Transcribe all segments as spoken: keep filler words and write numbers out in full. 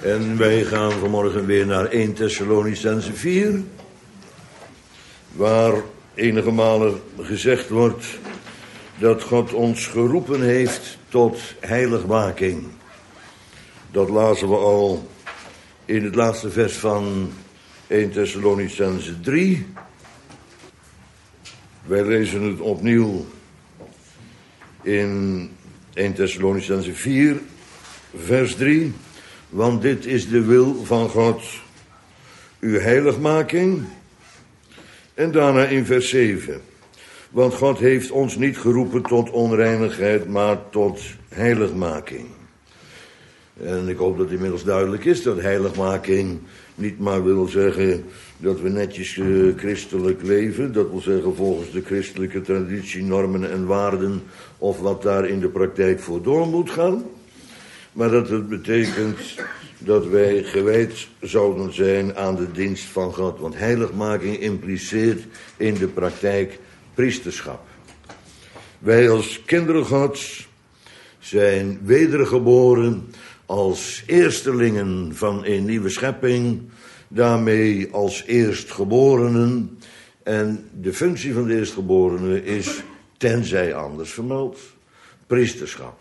En wij gaan vanmorgen weer naar Eerste Thessalonicenzen vier... waar enige malen gezegd wordt dat God ons geroepen heeft tot heiligmaking. Dat lazen we al in het laatste vers van Eerste Thessalonicenzen drie. Wij lezen het opnieuw in Eerste Thessalonicenzen vier, vers drie. Want dit is de wil van God, uw heiligmaking. En daarna in vers zeven. Want God heeft ons niet geroepen tot onreinigheid, maar tot heiligmaking. En ik hoop dat het inmiddels duidelijk is dat heiligmaking niet maar wil zeggen dat we netjes uh, christelijk leven. Dat wil zeggen volgens de christelijke traditie, normen en waarden of wat daar in de praktijk voor door moet gaan. Maar dat het betekent dat wij gewijd zouden zijn aan de dienst van God. Want heiligmaking impliceert in de praktijk priesterschap. Wij als kinderen Gods zijn wedergeboren als eerstelingen van een nieuwe schepping. Daarmee als eerstgeborenen. En de functie van de eerstgeborenen is, tenzij anders vermeld, priesterschap.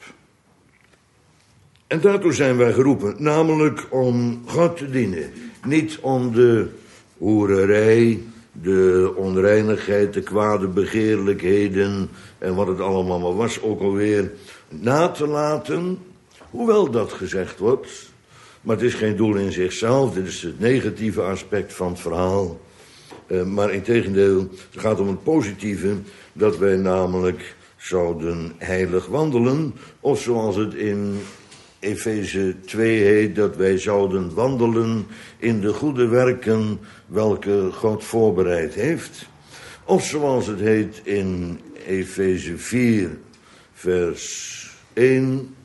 En daartoe zijn wij geroepen, namelijk om God te dienen. Niet om de hoererij, de onreinigheid, de kwade begeerlijkheden en wat het allemaal maar was ook alweer na te laten. Hoewel dat gezegd wordt, maar het is geen doel in zichzelf. Dit is het negatieve aspect van het verhaal. Uh, maar integendeel, het gaat om het positieve, dat wij namelijk zouden heilig wandelen. Of zoals het in Efeze twee heet, dat wij zouden wandelen in de goede werken welke God voorbereid heeft. Of zoals het heet in Efeze vier, vers één.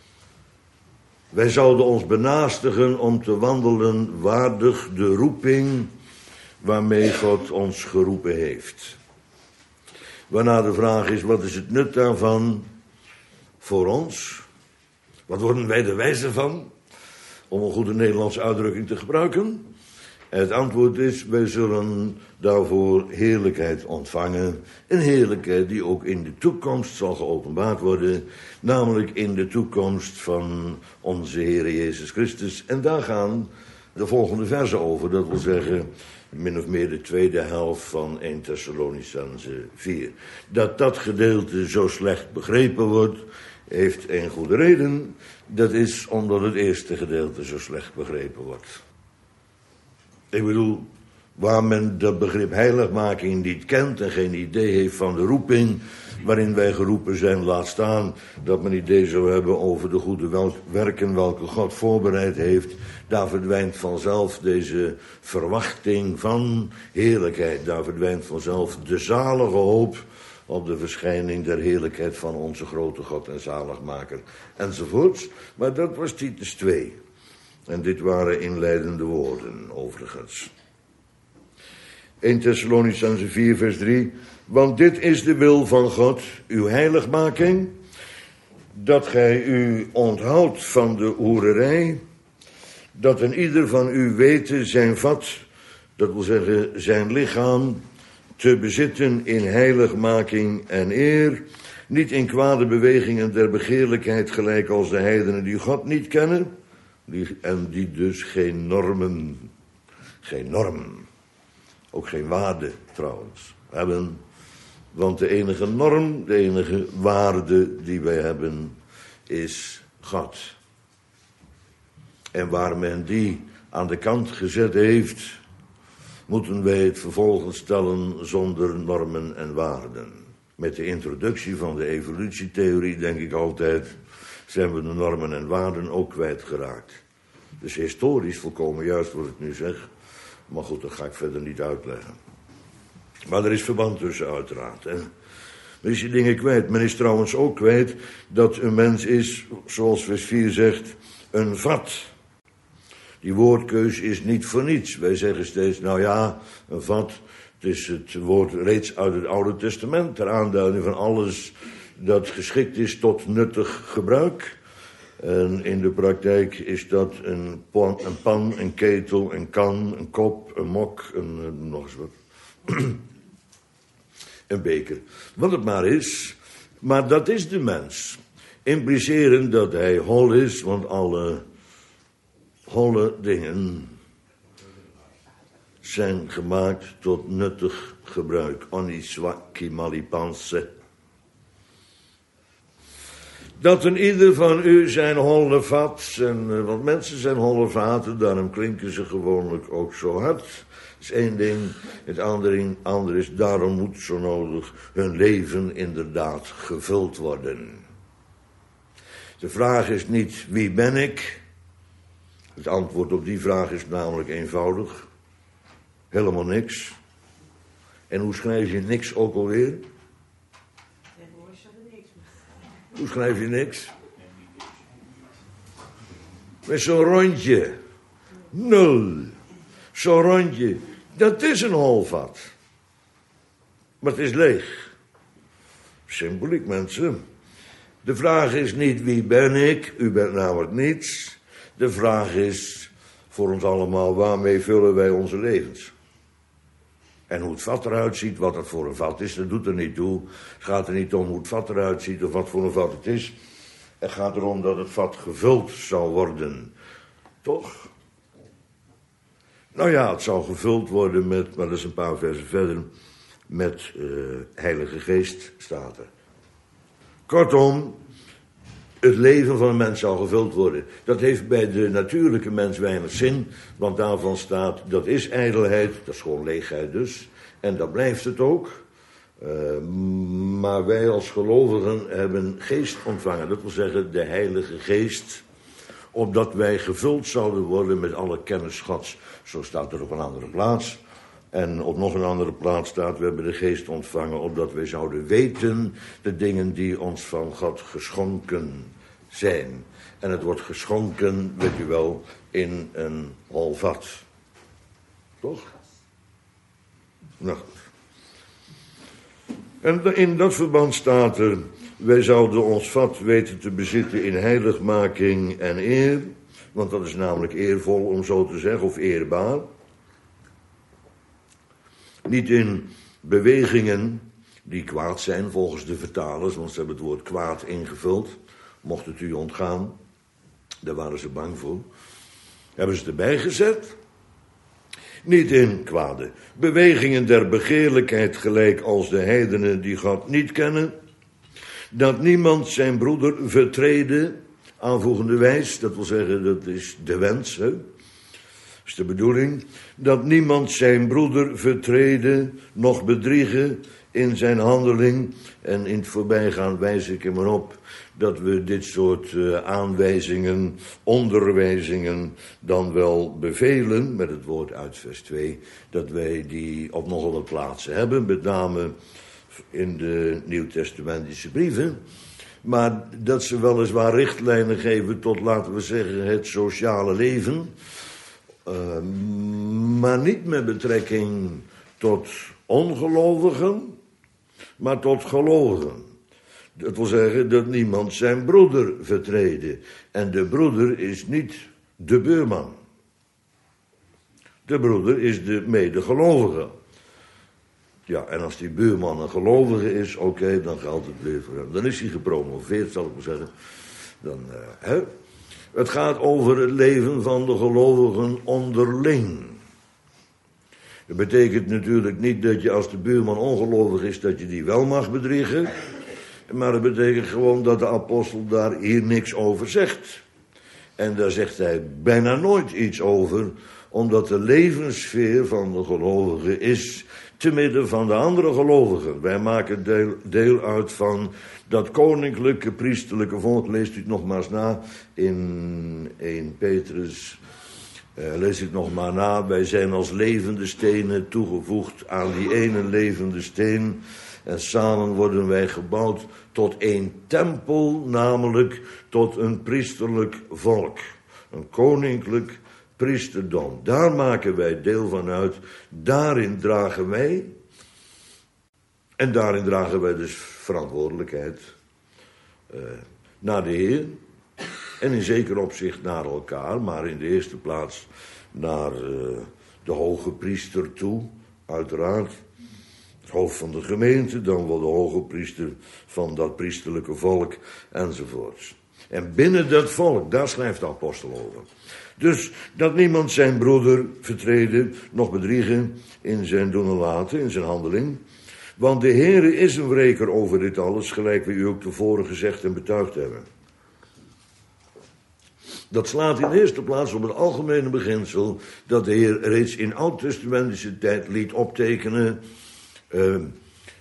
Wij zouden ons benaastigen om te wandelen waardig de roeping waarmee God ons geroepen heeft. Waarna de vraag is, wat is het nut daarvan voor ons? Wat worden wij er wijzer van? Om een goede Nederlandse uitdrukking te gebruiken. En het antwoord is, wij zullen daarvoor heerlijkheid ontvangen. Een heerlijkheid die ook in de toekomst zal geopenbaard worden. Namelijk in de toekomst van onze Heer Jezus Christus. En daar gaan de volgende versen over. Dat wil zeggen, min of meer de tweede helft van Eerste Thessalonicenzen vier. Dat dat gedeelte zo slecht begrepen wordt, heeft een goede reden. Dat is omdat het eerste gedeelte zo slecht begrepen wordt. Ik bedoel, waar men dat begrip heiligmaking niet kent en geen idee heeft van de roeping waarin wij geroepen zijn, laat staan dat men idee zou hebben over de goede wel- werken welke God voorbereid heeft, daar verdwijnt vanzelf deze verwachting van heerlijkheid. Daar verdwijnt vanzelf de zalige hoop op de verschijning der heerlijkheid van onze grote God en zaligmaker, enzovoorts. Maar dat was Titus twee. En dit waren inleidende woorden, overigens. Eerste Thessalonicenzen vier, vers drie. Want dit is de wil van God, uw heiligmaking, dat gij u onthoudt van de hoererij, dat een ieder van u weten zijn vat, dat wil zeggen zijn lichaam, te bezitten in heiligmaking en eer, niet in kwade bewegingen der begeerlijkheid gelijk als de heidenen die God niet kennen, die, en die dus geen normen, geen normen, ook geen waarde trouwens, hebben. Want de enige norm, de enige waarde die wij hebben, is God. En waar men die aan de kant gezet heeft, moeten wij het vervolgens stellen zonder normen en waarden. Met de introductie van de evolutietheorie, denk ik altijd, zijn we de normen en waarden ook kwijtgeraakt. Dus historisch volkomen juist wat ik nu zeg. Maar goed, dat ga ik verder niet uitleggen. Maar er is verband tussen uiteraard. Hè? Men is die dingen kwijt. Men is trouwens ook kwijt dat een mens is, zoals vers vier zegt, een vat. Die woordkeus is niet voor niets. Wij zeggen steeds, nou ja, een vat, het is het woord reeds uit het Oude Testament, ter aanduiding van alles dat geschikt is tot nuttig gebruik. En in de praktijk is dat een pan, een, pan, een ketel, een kan, een kop, een mok, een, een nog eens wat. Een beker. Wat het maar is. Maar dat is de mens. Impliceren dat hij hol is, want alle holle dingen zijn gemaakt tot nuttig gebruik. Oniswa kimalipanse. Dat een ieder van u zijn holle vat, en, want mensen zijn holle vaten, daarom klinken ze gewoonlijk ook zo hard. Dat is één ding. Het andere, andere is, daarom moet zo nodig hun leven inderdaad gevuld worden. De vraag is niet, wie ben ik? Het antwoord op die vraag is namelijk eenvoudig. Helemaal niks. En hoe schrijf je niks ook alweer? Hoe schrijf je niks? Met zo'n rondje. Nul. Zo'n rondje. Dat is een holvat. Maar het is leeg. Symboliek, mensen. De vraag is niet wie ben ik. U bent namelijk niets. De vraag is voor ons allemaal, waarmee vullen wij onze levens? En hoe het vat eruit ziet, wat het voor een vat is, dat doet er niet toe. Het gaat er niet om hoe het vat eruit ziet of wat voor een vat het is. Het gaat erom dat het vat gevuld zou worden. Toch? Nou ja, het zou gevuld worden met, maar dat is een paar versen verder, met uh, Heilige Geest staat er. Kortom, het leven van een mens zou gevuld worden. Dat heeft bij de natuurlijke mens weinig zin, want daarvan staat, dat is ijdelheid, dat is gewoon leegheid dus. En dat blijft het ook. Uh, maar wij als gelovigen hebben geest ontvangen, dat wil zeggen de Heilige Geest, opdat wij gevuld zouden worden met alle kennis Gods. Zo staat er op een andere plaats. En op nog een andere plaats staat, we hebben de geest ontvangen, opdat wij zouden weten de dingen die ons van God geschonken zijn. En het wordt geschonken, weet u wel, in een hol vat. Toch? Nou goed. En in dat verband staat er, wij zouden ons vat weten te bezitten in heiligmaking en eer. Want dat is namelijk eervol om zo te zeggen, of eerbaar. Niet in bewegingen die kwaad zijn volgens de vertalers, want ze hebben het woord kwaad ingevuld. Mocht het u ontgaan, daar waren ze bang voor. Hebben ze erbij gezet? Niet in kwade bewegingen der begeerlijkheid, gelijk als de heidenen die God niet kennen. Dat niemand zijn broeder vertreden, aanvoegende wijs, dat wil zeggen, dat is de wens, hè? Dat is de bedoeling. Dat niemand zijn broeder vertreden, nog bedriegen in zijn handeling. En in het voorbijgaan wijs ik hem op dat we dit soort uh, aanwijzingen, onderwijzingen dan wel bevelen, met het woord uit vers twee, dat wij die op nogal wat plaatsen hebben, met name in de Nieuwtestamentische brieven. Maar dat ze weliswaar richtlijnen geven tot, laten we zeggen, het sociale leven. Uh, maar niet met betrekking tot ongelovigen, maar tot gelovigen. Dat wil zeggen dat niemand zijn broeder vertreden. En de broeder is niet de buurman. De broeder is de medegelovige. Ja, en als die buurman een gelovige is, oké, okay, dan geldt het weer voor hem. Dan is hij gepromoveerd, zal ik maar zeggen. Dan, uh, hè? Het gaat over het leven van de gelovigen onderling. Dat betekent natuurlijk niet dat je als de buurman ongelovig is, dat je die wel mag bedriegen. Maar dat betekent gewoon dat de apostel daar hier niks over zegt. En daar zegt hij bijna nooit iets over, omdat de levenssfeer van de gelovigen is te midden van de andere gelovigen. Wij maken deel, deel uit van dat koninklijke, priesterlijke volk. Leest u het nog maar eens na in eerste Petrus. Uh, lees het nog maar na. Wij zijn als levende stenen toegevoegd aan die ene levende steen. En samen worden wij gebouwd tot één tempel, namelijk tot een priesterlijk volk. Een koninklijk priesterdom. Daar maken wij deel van uit. Daarin dragen wij, en daarin dragen wij dus verantwoordelijkheid uh, naar de Heer. En in zeker opzicht naar elkaar, maar in de eerste plaats naar uh, de hoge priester toe, uiteraard. Het hoofd van de gemeente, dan wel de hoge priester van dat priesterlijke volk, enzovoorts. En binnen dat volk, daar schrijft de apostel over. Dus dat niemand zijn broeder vertreden, nog bedriegen in zijn doen en laten, in zijn handeling. Want de Heere is een wreker over dit alles, gelijk we u ook tevoren gezegd en betuigd hebben. Dat slaat in de eerste plaats op het algemene beginsel dat de Heer reeds in oud-testamentische tijd liet optekenen. Uh, uh,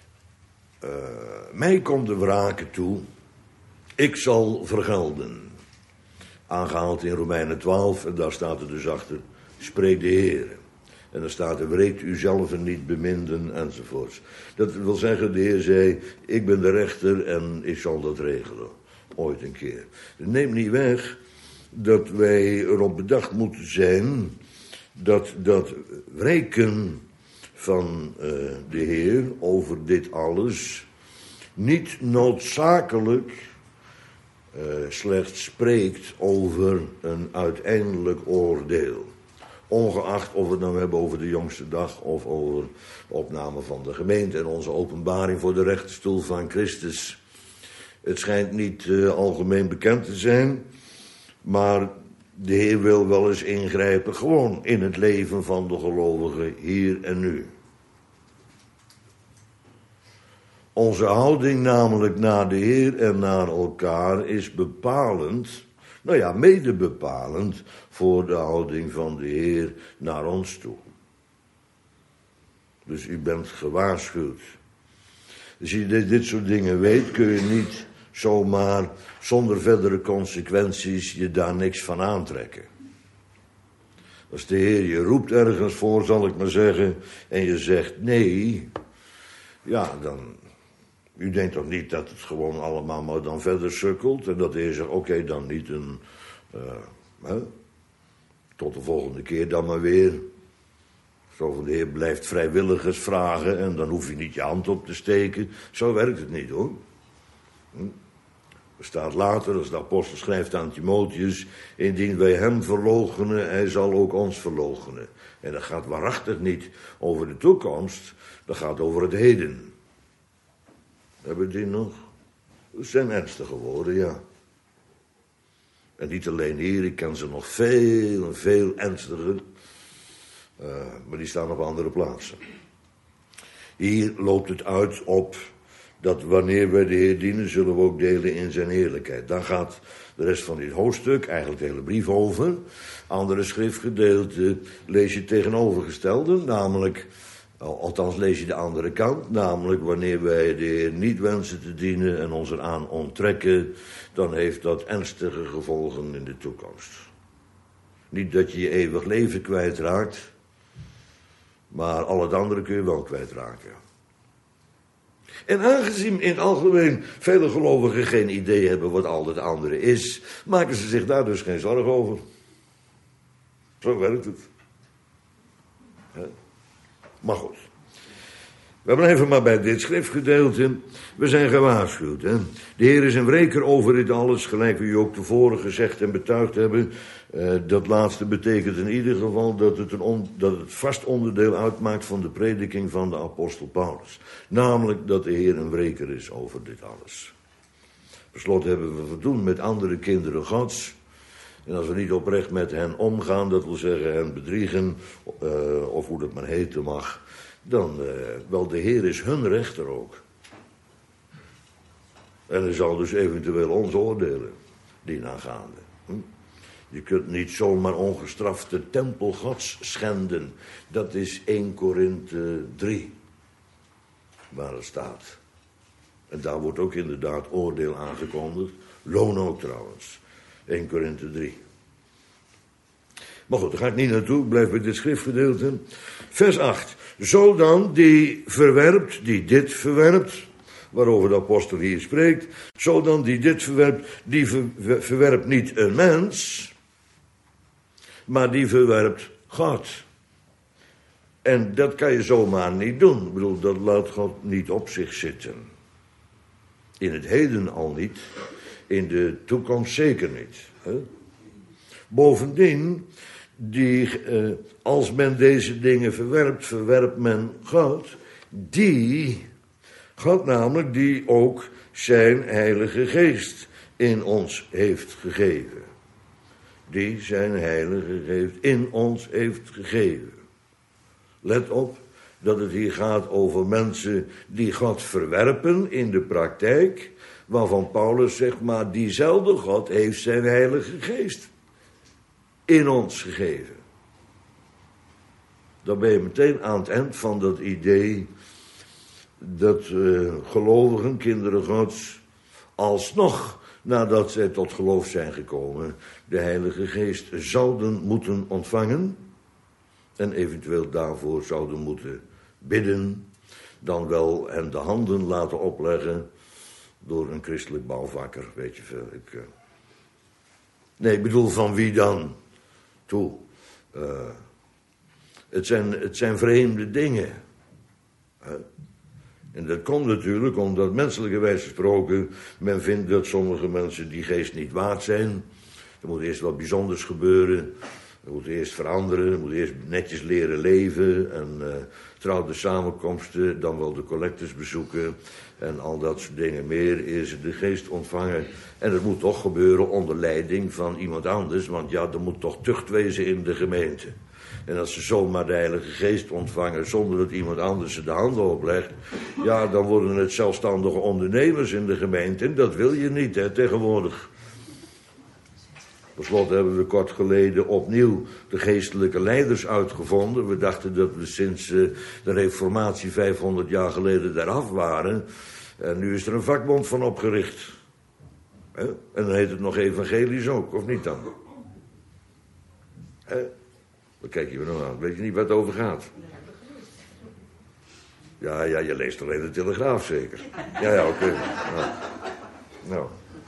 mij komt de wraken toe, ik zal vergelden. Aangehaald in Romeinen twaalf, en daar staat er dus achter, spreekt de Heer. En dan staat er, wreekt u zelf niet beminden, enzovoorts. Dat wil zeggen, de Heer zei, ik ben de rechter en ik zal dat regelen. Ooit een keer. Het neemt niet weg dat wij erop bedacht moeten zijn dat dat wreken van uh, de Heer over dit alles niet noodzakelijk uh, slechts spreekt over een uiteindelijk oordeel. Ongeacht of we het nou hebben over de jongste dag of over de opname van de gemeente en onze openbaring voor de rechterstoel van Christus. Het schijnt niet uh, algemeen bekend te zijn, maar de Heer wil wel eens ingrijpen gewoon in het leven van de gelovigen hier en nu. Onze houding namelijk naar de Heer en naar elkaar is bepalend, nou ja, mede bepalend voor de houding van de Heer naar ons toe. Dus u bent gewaarschuwd. Als je dit, dit soort dingen weet, kun je niet zomaar zonder verdere consequenties je daar niks van aantrekken. Als de Heer je roept ergens voor, zal ik maar zeggen, en je zegt nee, ja, dan, u denkt toch niet dat het gewoon allemaal maar dan verder sukkelt en dat de Heer zegt, oké, okay, dan niet een, uh, hè, tot de volgende keer dan maar weer. Zo van de Heer blijft vrijwilligers vragen en dan hoef je niet je hand op te steken. Zo werkt het niet, hoor. Hm? Er staat later, als de apostel schrijft aan Timotheus, indien wij hem verloochenen, hij zal ook ons verloochenen. En dat gaat waarachtig niet over de toekomst, dat gaat over het heden. Hebben we die nog? Dat zijn ernstige woorden, ja. En niet alleen hier, ik ken ze nog veel en veel ernstiger, uh, maar die staan op andere plaatsen. Hier loopt het uit op dat wanneer wij de Heer dienen, zullen we ook delen in zijn heerlijkheid. Daar gaat de rest van dit hoofdstuk, eigenlijk de hele brief over. Andere schriftgedeelten lees je tegenovergestelde, namelijk, althans lees je de andere kant, namelijk wanneer wij de Heer niet wensen te dienen en ons eraan onttrekken, dan heeft dat ernstige gevolgen in de toekomst. Niet dat je je eeuwig leven kwijtraakt, maar al het andere kun je wel kwijtraken. En aangezien in het algemeen vele gelovigen geen idee hebben wat al het andere is, maken ze zich daar dus geen zorgen over. Zo werkt het. Ja. Maar goed. We blijven maar bij dit schriftgedeelte. We zijn gewaarschuwd. Hè? De Heer is een wreker over dit alles, gelijk we u ook tevoren gezegd en betuigd hebben. Uh, dat laatste betekent in ieder geval dat het, een on, dat het vast onderdeel uitmaakt van de prediking van de apostel Paulus. Namelijk dat de Heer een wreker is over dit alles. Per slot hebben we te doen met andere kinderen Gods. En als we niet oprecht met hen omgaan, dat wil zeggen hen bedriegen, uh, of hoe dat maar heten mag, dan, uh, wel, de Heer is hun rechter ook. En hij zal dus eventueel ons oordelen, dienaangaande. Hm? Je kunt niet zomaar ongestraft de tempel Gods schenden. Dat is Eerste Korinthe drie, waar het staat. En daar wordt ook inderdaad oordeel aangekondigd. Loon ook trouwens. Eerste Korinthe drie. Maar goed, daar ga ik niet naartoe. Ik blijf bij dit schriftgedeelte. Vers acht. Zo dan die verwerpt, die dit verwerpt, waarover de apostel hier spreekt. Zo dan die dit verwerpt, die ver, verwerpt niet een mens, maar die verwerpt God. En dat kan je zomaar niet doen. Ik bedoel, dat laat God niet op zich zitten. In het heden al niet. In de toekomst zeker niet. Hè? Bovendien, die, eh, als men deze dingen verwerpt, verwerpt men God. Die, God namelijk, die ook zijn Heilige Geest in ons heeft gegeven. Die zijn Heilige Geest in ons heeft gegeven. Let op dat het hier gaat over mensen die God verwerpen in de praktijk, waarvan Paulus zegt, maar diezelfde God heeft zijn Heilige Geest in ons gegeven. Dan ben je meteen aan het eind van dat idee dat uh, gelovigen, kinderen Gods, alsnog, nadat zij tot geloof zijn gekomen, de Heilige Geest zouden moeten ontvangen en eventueel daarvoor zouden moeten bidden, dan wel hen de handen laten opleggen door een christelijk bouwvakker, weet je veel. Ik, uh... Nee, ik bedoel, van wie dan? Toe. Uh, het, zijn, het zijn vreemde dingen. Uh, en dat komt natuurlijk omdat menselijkerwijs gesproken men vindt dat sommige mensen die geest niet waard zijn. Er moet eerst wat bijzonders gebeuren. Er moet eerst veranderen. Er moet eerst netjes leren leven. En uh, trouw de samenkomsten, dan wel de collectes bezoeken. En al dat soort dingen meer. Eerst de geest ontvangen. En dat moet toch gebeuren onder leiding van iemand anders. Want ja, er moet toch tucht wezen in de gemeente. En als ze zomaar de Heilige Geest ontvangen zonder dat iemand anders ze de handen oplegt, ja, dan worden het zelfstandige ondernemers in de gemeente. En dat wil je niet, hè, tegenwoordig. Per slot hebben we kort geleden opnieuw de geestelijke leiders uitgevonden. We dachten dat we sinds uh, de Reformatie vijfhonderd jaar geleden daaraf waren. En nu is er een vakbond van opgericht. Hè? En dan heet het nog evangelisch ook, of niet dan? Hè? Dan kijk je me nog aan. Weet je niet waar het over gaat? Ja, ja, je leest alleen de Telegraaf zeker. Ja, ja, oké. Okay. Nou. nou.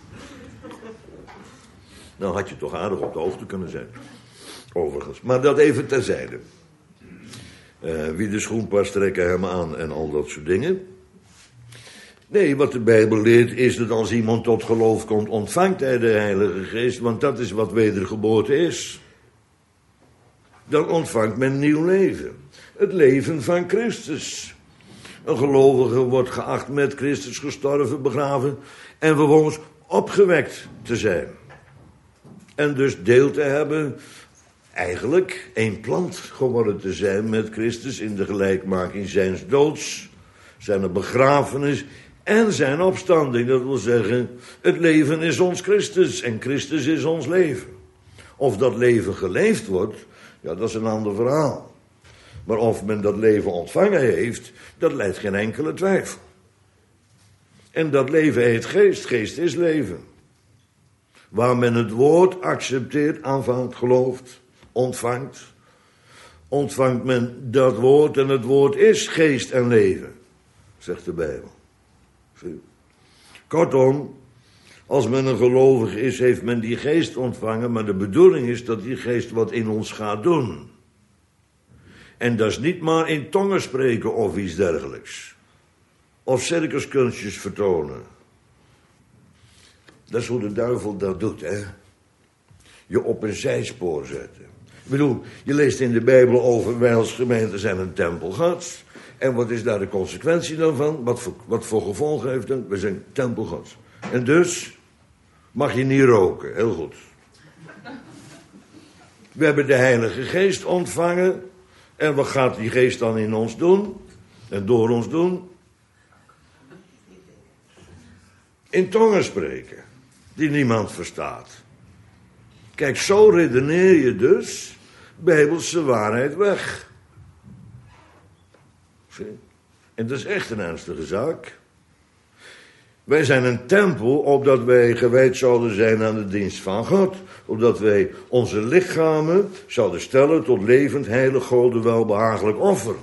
Nou had je toch aardig op de hoogte kunnen zijn. Overigens. Maar dat even terzijde. Uh, wie de schoen past, trekken hem aan en al dat soort dingen. Nee, wat de Bijbel leert is dat als iemand tot geloof komt, ontvangt hij de Heilige Geest. Want dat is wat wedergeboorte is. Dan ontvangt men nieuw leven. Het leven van Christus. Een gelovige wordt geacht met Christus gestorven, begraven en vervolgens opgewekt te zijn. En dus deel te hebben, eigenlijk één plant geworden te zijn met Christus in de gelijkmaking zijns doods, zijn begrafenis en zijn opstanding. Dat wil zeggen, het leven is ons Christus en Christus is ons leven. Of dat leven geleefd wordt, ja, dat is een ander verhaal. Maar of men dat leven ontvangen heeft, dat leidt geen enkele twijfel. En dat leven heet geest, geest is leven. Waar men het woord accepteert, aanvangt, gelooft, ontvangt, ontvangt men dat woord en het woord is geest en leven, zegt de Bijbel. Kortom, als men een gelovige is, heeft men die geest ontvangen, maar de bedoeling is dat die geest wat in ons gaat doen. En dat is niet maar in tongen spreken of iets dergelijks. Of circuskunstjes vertonen. Dat is hoe de duivel dat doet, hè. Je op een zijspoor zetten. Ik bedoel, je leest in de Bijbel over, wij als gemeente zijn een tempel Gods. En wat is daar de consequentie dan van? Wat voor, wat voor gevolgen heeft dat? We zijn tempel Gods. En dus mag je niet roken, heel goed. We hebben de Heilige Geest ontvangen. En wat gaat die geest dan in ons doen? En door ons doen? In tongen spreken, die niemand verstaat. Kijk, zo redeneer je dus Bijbelse waarheid weg. Zie? En dat is echt een ernstige zaak. Wij zijn een tempel, opdat wij gewijd zouden zijn aan de dienst van God. Opdat wij onze lichamen zouden stellen tot levend, heilig, Gode, welbehagelijk offer.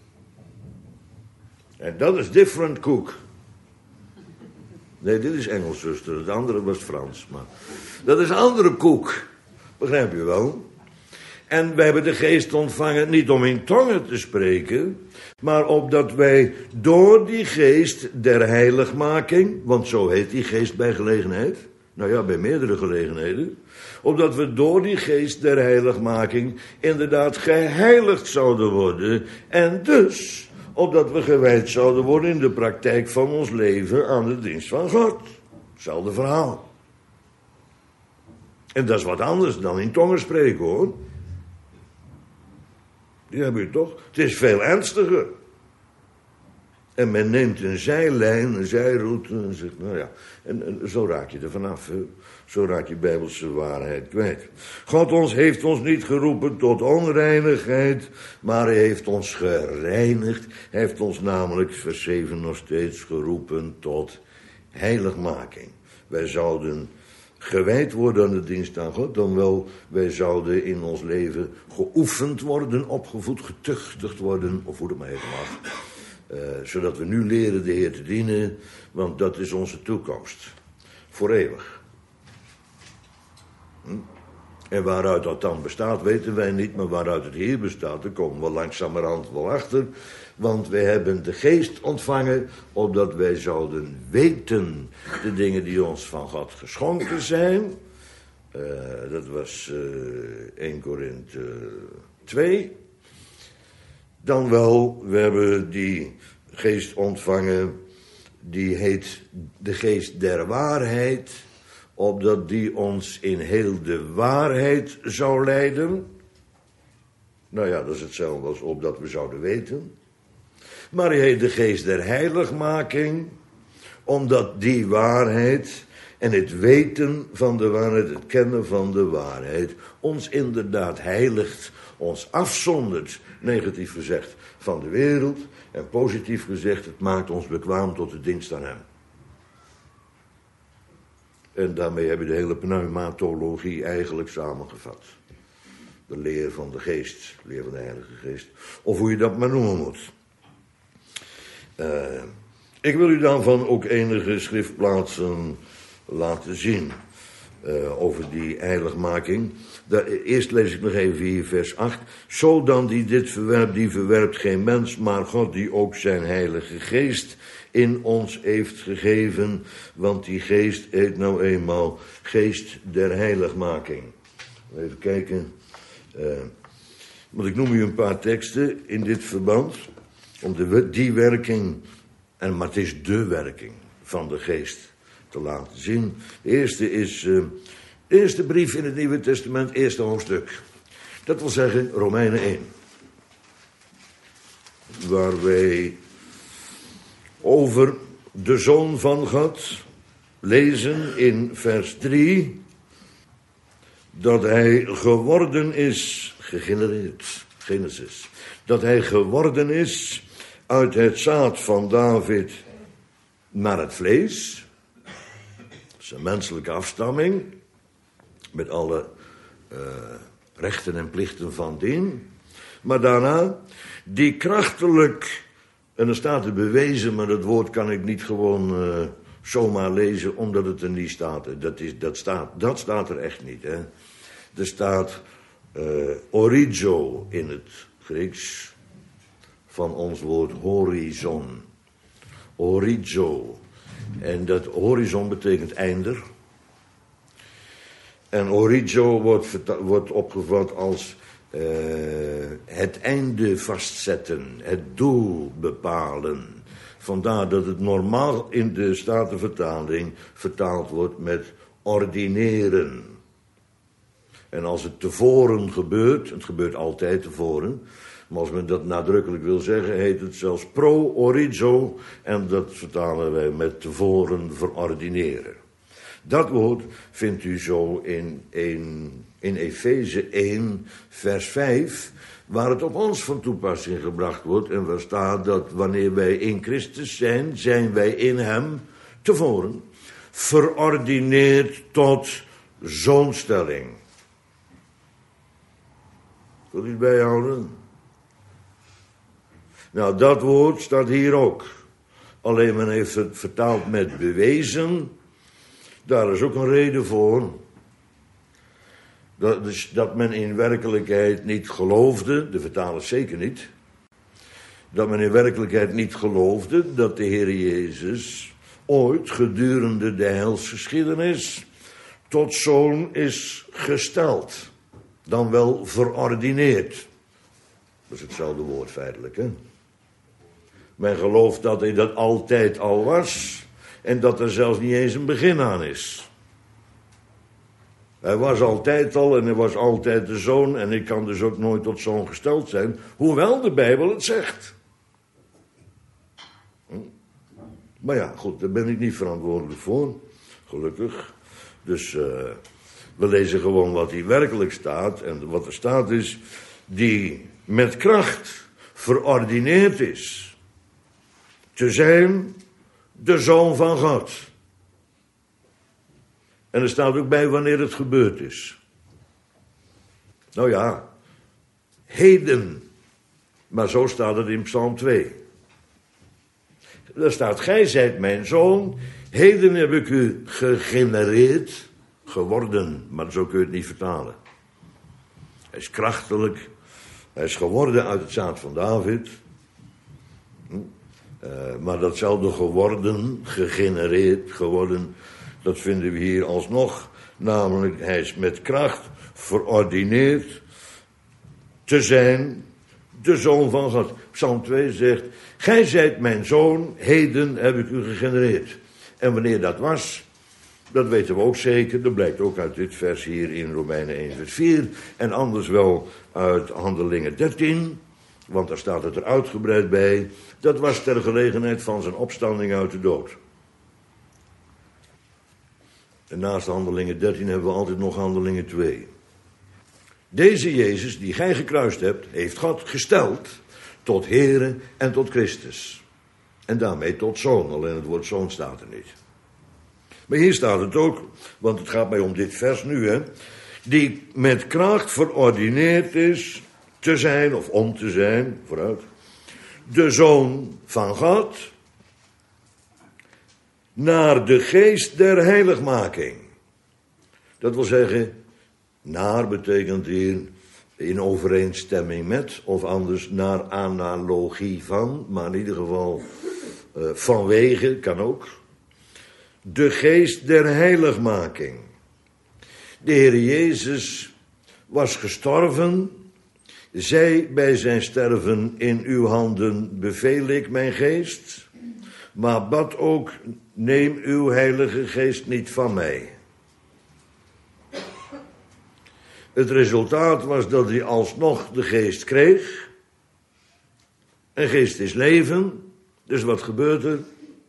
En dat is different cook. Nee, dit is Engels, zuster. Het andere was Frans. Maar dat is andere koek. Begrijp je wel? En wij hebben de geest ontvangen niet om in tongen te spreken, maar opdat wij door die geest der heiligmaking, want zo heet die geest bij gelegenheid, Nou ja, bij meerdere gelegenheden. Opdat we door die geest der heiligmaking inderdaad geheiligd zouden worden. En dus, opdat we gewijd zouden worden in de praktijk van ons leven aan de dienst van God. Hetzelfde verhaal. En dat is wat anders dan in tongen spreken, hoor. Die hebben je toch? Het is veel ernstiger. En men neemt een zijlijn, een zijroute en zegt, nou ja, en, en zo raak je er vanaf. Hè? Zo raak je bijbelse waarheid kwijt. God ons heeft ons niet geroepen tot onreinigheid, maar hij heeft ons gereinigd. Hij heeft ons namelijk, vers zeven nog steeds, geroepen tot heiligmaking. Wij zouden gewijd worden aan de dienst aan God, dan wel wij zouden in ons leven geoefend worden, opgevoed, getuchtigd worden, of hoe dat maar even mag. Uh, zodat we nu leren de Heer te dienen, want dat is onze toekomst. Voor eeuwig. Hm? En waaruit dat dan bestaat, weten wij niet, maar waaruit het hier bestaat, daar komen we langzamerhand wel achter. Want wij hebben de geest ontvangen, opdat wij zouden weten de dingen die ons van God geschonken zijn. Uh, dat was uh, eerste Korinthe twee. Dan wel, we hebben die geest ontvangen, die heet de geest der waarheid, opdat die ons in heel de waarheid zou leiden. Nou ja, dat is hetzelfde als opdat we zouden weten. Maar hij heet de geest der heiligmaking, omdat die waarheid en het weten van de waarheid, het kennen van de waarheid, ons inderdaad heiligt, ons afzondert, negatief gezegd, van de wereld. En positief gezegd, het maakt ons bekwaam tot de dienst aan hem. En daarmee heb je de hele pneumatologie eigenlijk samengevat. De leer van de geest, de leer van de Heilige Geest. Of hoe je dat maar noemen moet. Uh, ik wil u daarvan ook enige schriftplaatsen laten zien. Uh, over die heiligmaking. Daar, eerst lees ik nog even hier vers acht. Zo dan die dit verwerpt, die verwerpt geen mens, maar God die ook zijn heilige geest in ons heeft gegeven. Want die geest heet nou eenmaal geest der heiligmaking. Even kijken. Uh, want ik noem u een paar teksten in dit verband. Om de, die werking, en, maar het is de werking van de geest te laten zien. De eerste is uh, de eerste brief in het Nieuwe Testament, eerste hoofdstuk. Dat wil zeggen Romeinen één. Waar wij over de Zoon van God lezen in vers drie. Dat hij geworden is, gegenereerd, Genesis. Dat hij geworden is uit het zaad van David naar het vlees. Zijn menselijke afstamming, met alle uh, rechten en plichten van dien. Maar daarna, die krachtelijk, en er staat er bewezen, maar dat woord kan ik niet gewoon uh, zomaar lezen, omdat het er niet staat. Dat, is, dat, staat, dat staat er echt niet. Hè. Er staat uh, orizo in het Grieks, van ons woord horizon. Orizo. En dat horizon betekent einder. En orizo wordt, wordt opgevat als uh, het einde vastzetten, het doel bepalen. Vandaar dat het normaal in de Statenvertaling vertaald wordt met ordineren. En als het tevoren gebeurt, het gebeurt altijd tevoren, maar als men dat nadrukkelijk wil zeggen, heet het zelfs pro orizo. En dat vertalen wij met tevoren verordineren. Dat woord vindt u zo in, in, in Efeze één, vers vijf, waar het op ons van toepassing gebracht wordt. En waar staat dat wanneer wij in Christus zijn, zijn wij in hem tevoren verordineerd tot zoonstelling. Wil u het bijhouden? Nou, dat woord staat hier ook. Alleen men heeft het vertaald met bewezen. Daar is ook een reden voor. Dat, dus dat men in werkelijkheid niet geloofde, de vertalers zeker niet. Dat men in werkelijkheid niet geloofde dat de Heer Jezus ooit gedurende de heilsgeschiedenis tot zoon is gesteld. Dan wel verordineerd. Dat is hetzelfde woord feitelijk, hè. Men gelooft dat hij dat altijd al was. En dat er zelfs niet eens een begin aan is. Hij was altijd al en hij was altijd de zoon. En ik kan dus ook nooit tot zoon gesteld zijn. Hoewel de Bijbel het zegt. Maar ja, goed, daar ben ik niet verantwoordelijk voor. Gelukkig. Dus uh, we lezen gewoon wat hier werkelijk staat. En wat er staat is, die met kracht verordineerd is te zijn de Zoon van God. En er staat ook bij wanneer het gebeurd is. Nou ja, heden. Maar zo staat het in Psalm twee. Daar staat, gij zijt mijn zoon, heden heb ik u gegenereerd, geworden, maar zo kun je het niet vertalen. Hij is krachtelijk, hij is geworden uit het zaad van David. Uh, maar datzelfde geworden, gegenereerd, geworden, dat vinden we hier alsnog. Namelijk, hij is met kracht verordineerd te zijn de Zoon van God. Psalm twee zegt, gij zijt mijn zoon, heden heb ik u gegenereerd. En wanneer dat was, dat weten we ook zeker. Dat blijkt ook uit dit vers hier in Romeinen één vers vier. En anders wel uit Handelingen dertien. Want daar staat het er uitgebreid bij. Dat was ter gelegenheid van zijn opstanding uit de dood. En naast Handelingen dertien hebben we altijd nog Handelingen twee. Deze Jezus, die gij gekruist hebt, heeft God gesteld tot Here en tot Christus. En daarmee tot zoon, alleen het woord zoon staat er niet. Maar hier staat het ook, want het gaat mij om dit vers nu, hè. Die met kracht verordineerd is te zijn, of om te zijn, vooruit, de Zoon van God, naar de geest der heiligmaking. Dat wil zeggen, naar betekent hier in overeenstemming met, of anders naar analogie van, maar in ieder geval uh, vanwege, kan ook. De geest der heiligmaking. De Heer Jezus was gestorven. Zij bij zijn sterven, in uw handen beveel ik mijn geest. Maar bad ook, neem uw heilige geest niet van mij. Het resultaat was dat hij alsnog de geest kreeg. En geest is leven. Dus wat gebeurt er?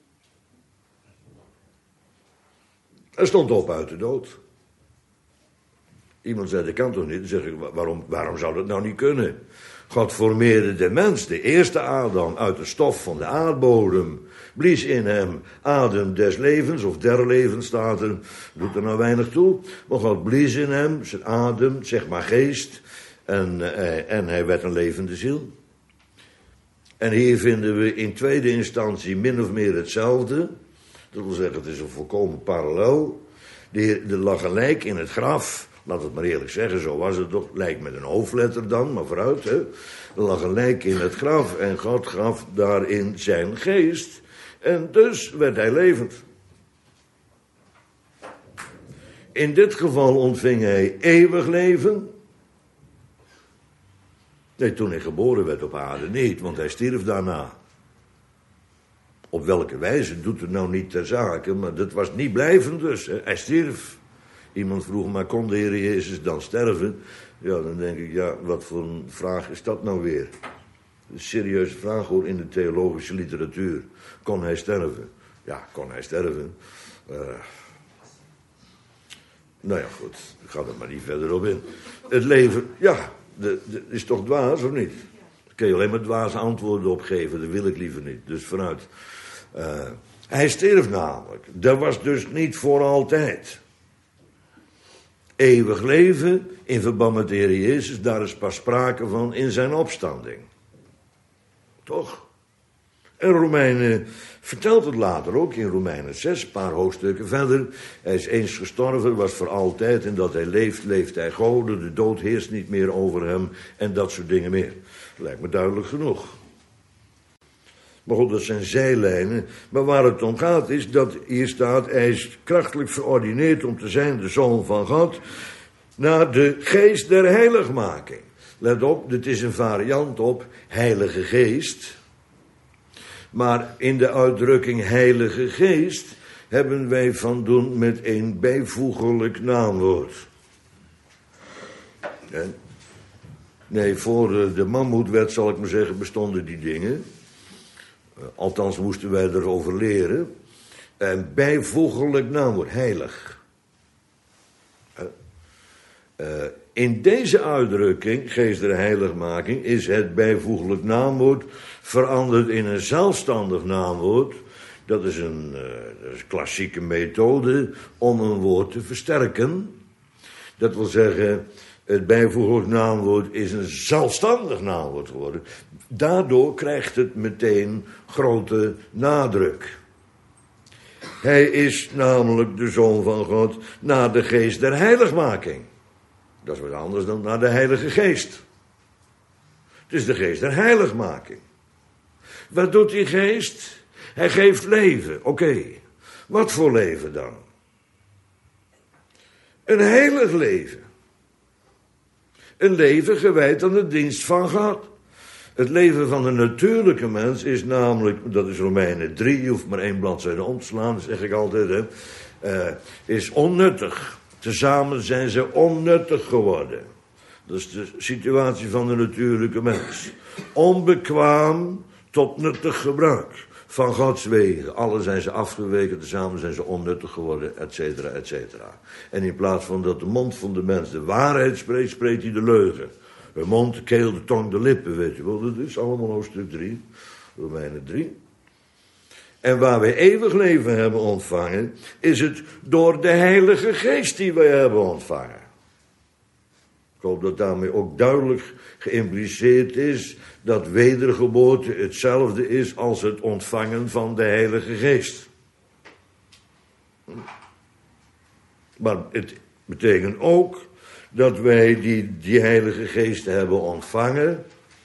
Hij stond op uit de dood. Iemand zei, dat kan toch niet? Dan zeg ik, waarom, waarom zou dat nou niet kunnen? God formeerde de mens, de eerste Adam, uit de stof van de aardbodem. Blies in hem adem des levens, of der levens staat er, doet er nou weinig toe. Maar God blies in hem, zijn adem, zeg maar geest, en, eh, en hij werd een levende ziel. En hier vinden we in tweede instantie min of meer hetzelfde. Dat wil zeggen, het is een volkomen parallel. De, de lag een lijk in het graf. Laat het maar eerlijk zeggen, zo was het toch. Lijk met een hoofdletter dan, maar vooruit. Hè. Er lag een lijk in het graf en God gaf daarin zijn geest. En dus werd hij levend. In dit geval ontving hij eeuwig leven. Nee, toen hij geboren werd op aarde niet, want hij stierf daarna. Op welke wijze doet het nou niet ter zake, maar dat was niet blijvend dus. Hè. Hij stierf. Iemand vroeg, maar kon de Heer Jezus dan sterven? Ja, dan denk ik, ja, wat voor een vraag is dat nou weer? Een serieuze vraag hoor in de theologische literatuur. Kon hij sterven? Ja, kon hij sterven? Uh, nou ja, goed, ik ga er maar niet verder op in. Het leven, ja, dat is toch dwaas, of niet? Daar kun je alleen maar dwaze antwoorden op geven, dat wil ik liever niet. Dus vanuit. Uh, hij stierf namelijk. Dat was dus niet voor altijd. Eeuwig leven, in verband met de Heer Jezus, daar is pas sprake van in zijn opstanding. Toch? En Romeinen vertelt het later ook in Romeinen zes, een paar hoofdstukken verder. Hij is eens gestorven, was voor altijd, en dat hij leeft, leeft hij goden. De dood heerst niet meer over hem en dat soort dingen meer. Lijkt me duidelijk genoeg. Maar goed, dat zijn zijlijnen. Maar waar het om gaat is dat hier staat, hij is krachtelijk verordineerd om te zijn de Zoon van God, naar de geest der heiligmaking. Let op, dit is een variant op Heilige Geest. Maar in de uitdrukking Heilige Geest hebben wij van doen met een bijvoeglijk naamwoord. Nee, voor de Mammoetwet, zal ik maar zeggen, bestonden die dingen. Althans moesten wij erover leren. Een bijvoeglijk naamwoord, heilig. Uh, in deze uitdrukking, geest der heiligmaking, is het bijvoeglijk naamwoord veranderd in een zelfstandig naamwoord. Dat is een, uh, dat is een klassieke methode om een woord te versterken. Dat wil zeggen, het bijvoeglijk naamwoord is een zelfstandig naamwoord geworden. Daardoor krijgt het meteen grote nadruk. Hij is namelijk de Zoon van God naar de geest der heiligmaking. Dat is wat anders dan naar de Heilige Geest. Het is de geest der heiligmaking. Wat doet die geest? Hij geeft leven. Oké, okay. Wat voor leven dan? Een heilig leven. Een leven gewijd aan de dienst van God. Het leven van de natuurlijke mens is namelijk, dat is Romeinen drie, je hoeft maar één bladzijde om te slaan, dat zeg ik altijd, hè, uh, is onnuttig. Tezamen zijn ze onnuttig geworden. Dat is de situatie van de natuurlijke mens. Onbekwaam tot nuttig gebruik van Gods wegen. Alle zijn ze afgeweken, tezamen zijn ze onnuttig geworden, et cetera, et cetera. En in plaats van dat de mond van de mens de waarheid spreekt, spreekt hij de leugen. De mond, de keel, de tong, de lippen, weet je wel. Dat is allemaal hoofdstuk drie, Romeinen drie. En waar wij eeuwig leven hebben ontvangen, is het door de Heilige Geest die wij hebben ontvangen. Ik hoop dat daarmee ook duidelijk geïmpliceerd is dat wedergeboorte hetzelfde is als het ontvangen van de Heilige Geest. Maar het betekent ook dat wij die, die Heilige Geest hebben ontvangen,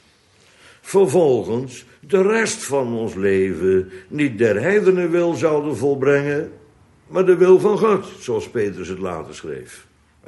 vervolgens de rest van ons leven niet der heidenen wil zouden volbrengen, maar de wil van God, zoals Petrus het later schreef.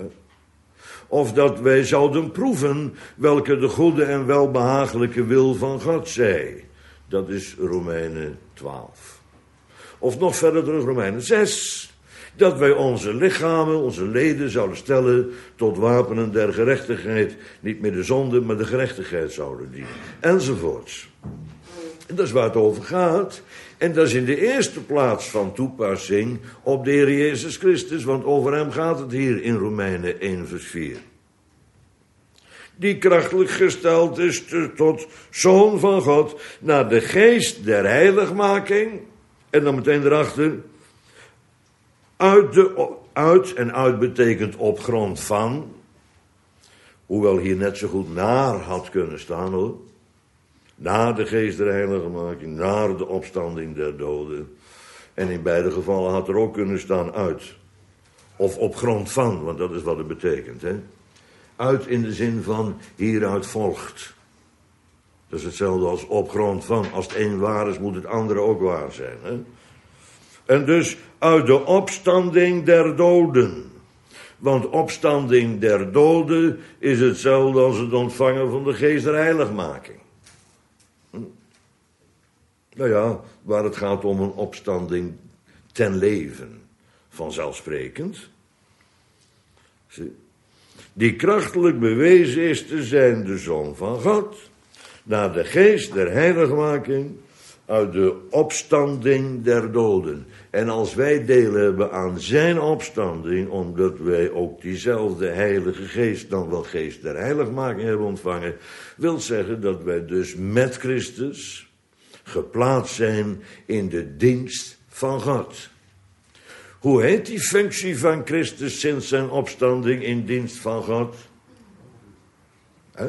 Of dat wij zouden proeven welke de goede en welbehagelijke wil van God zij. Dat is Romeinen twaalf. Of nog verder terug Romeinen zes. Dat wij onze lichamen, onze leden zouden stellen tot wapenen der gerechtigheid. Niet meer de zonde, maar de gerechtigheid zouden dienen. Enzovoorts. En dat is waar het over gaat. En dat is in de eerste plaats van toepassing op de Heer Jezus Christus. Want over hem gaat het hier in Romeinen één vers vier. Die krachtelijk gesteld is tot Zoon van God naar de geest der heiligmaking. En dan meteen erachter. Uit, de, uit en uit betekent op grond van. Hoewel hier net zo goed naar had kunnen staan hoor. Na de geest der heiligmaking, naar de opstanding der doden. En in beide gevallen had er ook kunnen staan uit. Of op grond van, want dat is wat het betekent. Hè? Uit in de zin van hieruit volgt. Dat is hetzelfde als op grond van. Als het een waar is, moet het andere ook waar zijn. Hè? En dus uit de opstanding der doden. Want opstanding der doden is hetzelfde als het ontvangen van de geest der heiligmaking. Hm? Nou ja, waar het gaat om een opstanding ten leven. Vanzelfsprekend. Zie. Die krachtelijk bewezen is te zijn de Zoon van God. Naar de geest der heiligmaking. Uit de opstanding der doden. En als wij deel hebben aan zijn opstanding, omdat wij ook diezelfde heilige geest, dan wel geest der heiligmaking hebben ontvangen, wil zeggen dat wij dus met Christus geplaatst zijn in de dienst van God. Hoe heet die functie van Christus sinds zijn opstanding in dienst van God? Huh?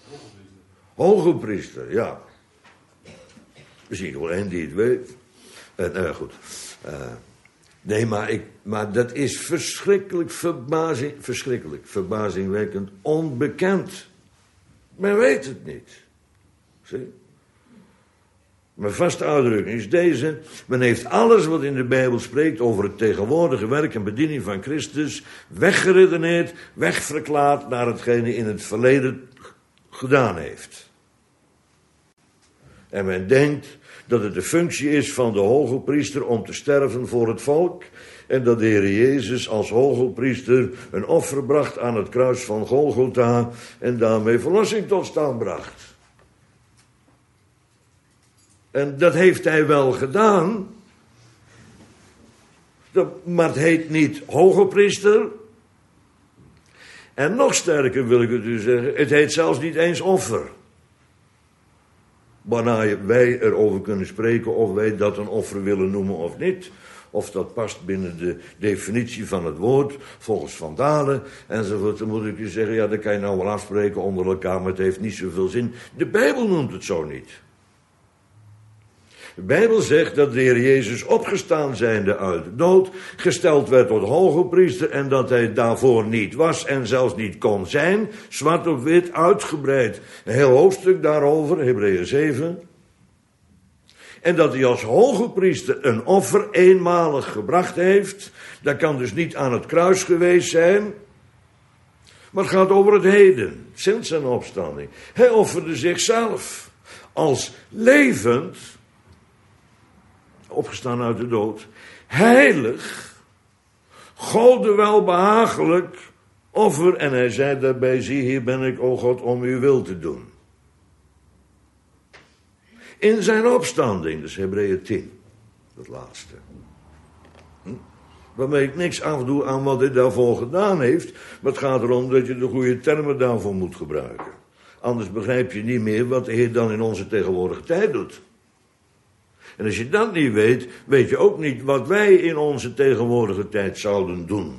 Hoge priester, ja. Misschien wel één die het weet. Uh, nou goed. Uh, nee, maar, ik, maar dat is verschrikkelijk, verbazing, verschrikkelijk, verbazingwekkend onbekend. Men weet het niet. Zie? Mijn vaste uitdrukking is deze: men heeft alles wat in de Bijbel spreekt over het tegenwoordige werk en bediening van Christus weggeredeneerd, wegverklaard naar hetgene in het verleden gedaan heeft. En men denkt dat het de functie is van de hogepriester om te sterven voor het volk en dat de Heer Jezus als hogepriester een offer bracht aan het kruis van Golgotha en daarmee verlossing tot stand bracht. En dat heeft hij wel gedaan, maar het heet niet hogepriester. En nog sterker wil ik het u zeggen, het heet zelfs niet eens offer. Waarna wij erover kunnen spreken of wij dat een offer willen noemen of niet. Of dat past binnen de definitie van het woord, volgens Van Dalen enzovoort. Dan moet ik u zeggen, ja, dat kan je nou wel afspreken onder elkaar, maar het heeft niet zoveel zin. De Bijbel noemt het zo niet. De Bijbel zegt dat de Heer Jezus opgestaan zijnde uit de dood gesteld werd tot hogepriester en dat hij daarvoor niet was en zelfs niet kon zijn. Zwart op wit, uitgebreid. Een heel hoofdstuk daarover, Hebreeën zeven. En dat hij als hogepriester een offer eenmalig gebracht heeft. Dat kan dus niet aan het kruis geweest zijn. Maar het gaat over het heden, sinds zijn opstanding. Hij offerde zichzelf als levend, opgestaan uit de dood, heilig, Gode welbehagelijk offer. En hij zei daarbij, zie hier ben ik, o God, om uw wil te doen. In zijn opstanding, dus Hebreeën tien, dat laatste. Hm? Waarmee ik niks afdoe aan wat hij daarvoor gedaan heeft, maar het gaat erom dat je de goede termen daarvoor moet gebruiken. Anders begrijp je niet meer wat de Heer dan in onze tegenwoordige tijd doet. En als je dat niet weet, weet je ook niet wat wij in onze tegenwoordige tijd zouden doen.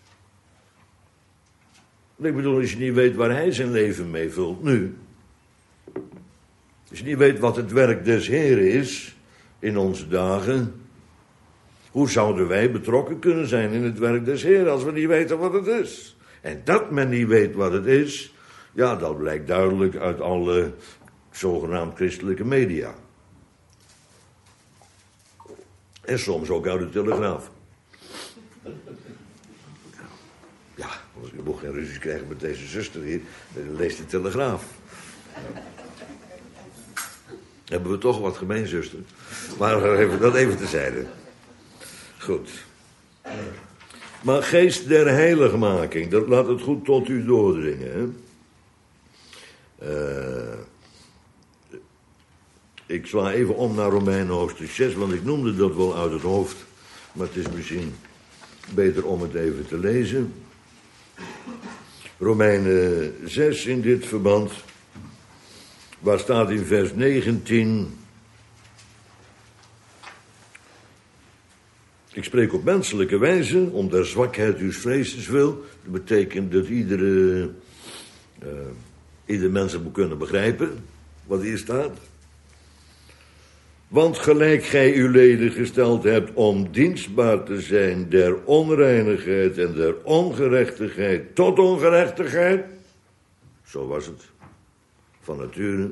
Ik bedoel, als je niet weet waar hij zijn leven mee vult nu. Als je niet weet wat het werk des Heren is in onze dagen. Hoe zouden wij betrokken kunnen zijn in het werk des Heren als we niet weten wat het is? En dat men niet weet wat het is, ja, dat blijkt duidelijk uit alle zogenaamd christelijke media. En soms ook uit de Telegraaf. Ja, je moet geen ruzie krijgen met deze zuster hier. Lees de Telegraaf. Hebben we toch wat gemeen, zuster. Maar even, dat even terzijde. Goed. Maar geest der heiligmaking, dat laat het goed tot u doordringen. Hè? Uh, ik sla even om naar Romeinen hoofdstuk zes, want ik noemde dat wel uit het hoofd. Maar het is misschien beter om het even te lezen. Romeinen zes in dit verband. Waar staat in vers negentien... Ik spreek op menselijke wijze, om der zwakheid uws vleesens wil. Dat betekent dat iedere, uh, ieder mens het moet kunnen begrijpen, wat hier staat. Want gelijk gij uw leden gesteld hebt om dienstbaar te zijn der onreinigheid en der ongerechtigheid tot ongerechtigheid. Zo was het, van nature.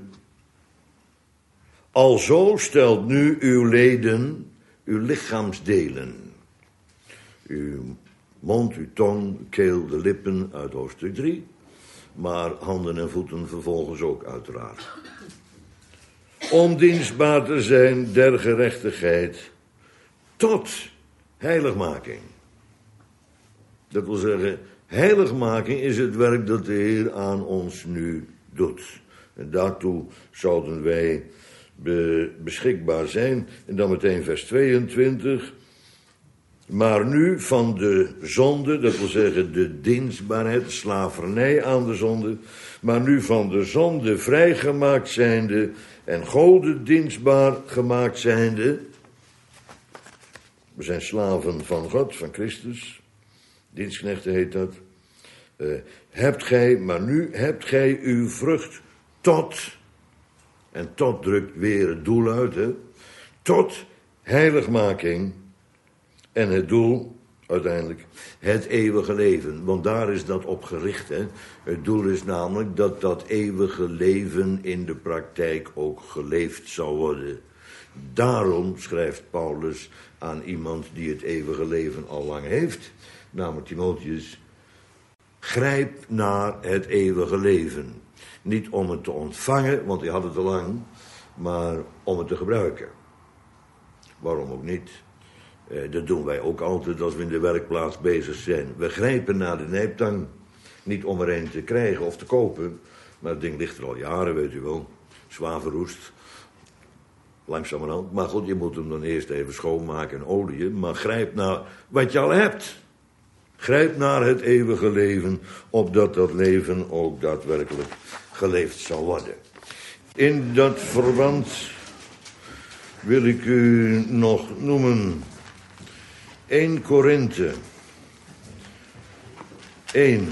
Alzo stelt nu uw leden uw lichaamsdelen. Uw mond, uw tong, uw keel, de lippen uit hoofdstuk drie. Maar handen en voeten vervolgens ook uiteraard. Om dienstbaar te zijn der gerechtigheid tot heiligmaking. Dat wil zeggen, heiligmaking is het werk dat de Heer aan ons nu doet. En daartoe zouden wij be, beschikbaar zijn. En dan meteen vers tweeëntwintig. Maar nu van de zonde, dat wil zeggen de dienstbaarheid, de slavernij aan de zonde. Maar nu van de zonde vrijgemaakt zijnde en Gode dienstbaar gemaakt zijnde. We zijn slaven van God, van Christus. Dienstknechten heet dat. Uh, hebt gij, maar nu hebt gij uw vrucht tot, en tot drukt weer het doel uit, hè, tot heiligmaking. En het doel, uiteindelijk, het eeuwige leven. Want daar is dat op gericht, hè. Het doel is namelijk dat dat eeuwige leven in de praktijk ook geleefd zou worden. Daarom schrijft Paulus aan iemand die het eeuwige leven al lang heeft, namelijk Timotheus, grijp naar het eeuwige leven. Niet om het te ontvangen, want hij had het al lang, maar om het te gebruiken. Waarom ook niet? Eh, dat doen wij ook altijd als we in de werkplaats bezig zijn. We grijpen naar de nijptang, niet om er een te krijgen of te kopen, maar het ding ligt er al jaren, weet u wel. Zwaar verroest. Langzamerhand. Maar goed, je moet hem dan eerst even schoonmaken en oliën. Maar grijp naar wat je al hebt. Grijp naar het eeuwige leven, opdat dat leven ook daadwerkelijk geleefd zal worden. In dat verband wil ik u nog noemen Eerste Korinthe één,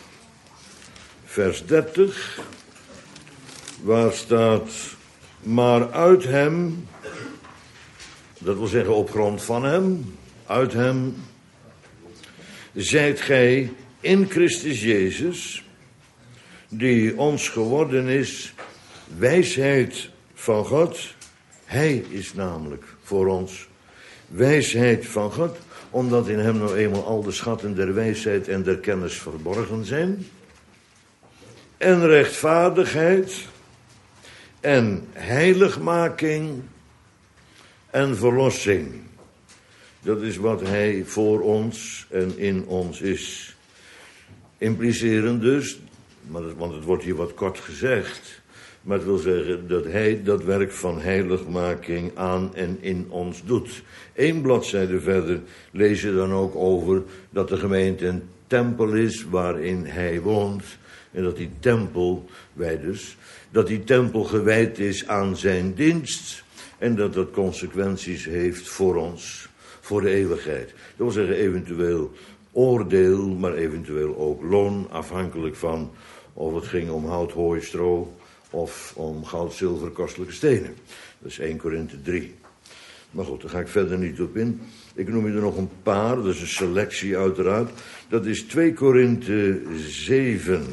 vers dertig, waar staat: maar uit hem, dat wil zeggen op grond van hem, uit hem, zijt gij in Christus Jezus, die ons geworden is, wijsheid van God. Hij is namelijk voor ons wijsheid van God, omdat in hem nou eenmaal al de schatten der wijsheid en der kennis verborgen zijn. En rechtvaardigheid en heiligmaking en verlossing. Dat is wat hij voor ons en in ons is. Implicerend dus, want het wordt hier wat kort gezegd, maar het wil zeggen dat hij dat werk van heiligmaking aan en in ons doet. Eén bladzijde verder lees je dan ook over dat de gemeente een tempel is waarin hij woont. En dat die tempel, wij dus, dat die tempel gewijd is aan zijn dienst. En dat dat consequenties heeft voor ons, voor de eeuwigheid. Dat wil zeggen eventueel oordeel, maar eventueel ook loon, afhankelijk van of het ging om hout, hooi, stro of om goud, zilver, kostelijke stenen. Dat is Eerste Korinthe drie. Maar goed, daar ga ik verder niet op in. Ik noem je er nog een paar, dat is een selectie uiteraard. Dat is Tweede Korinthe zeven,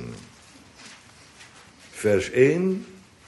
vers één.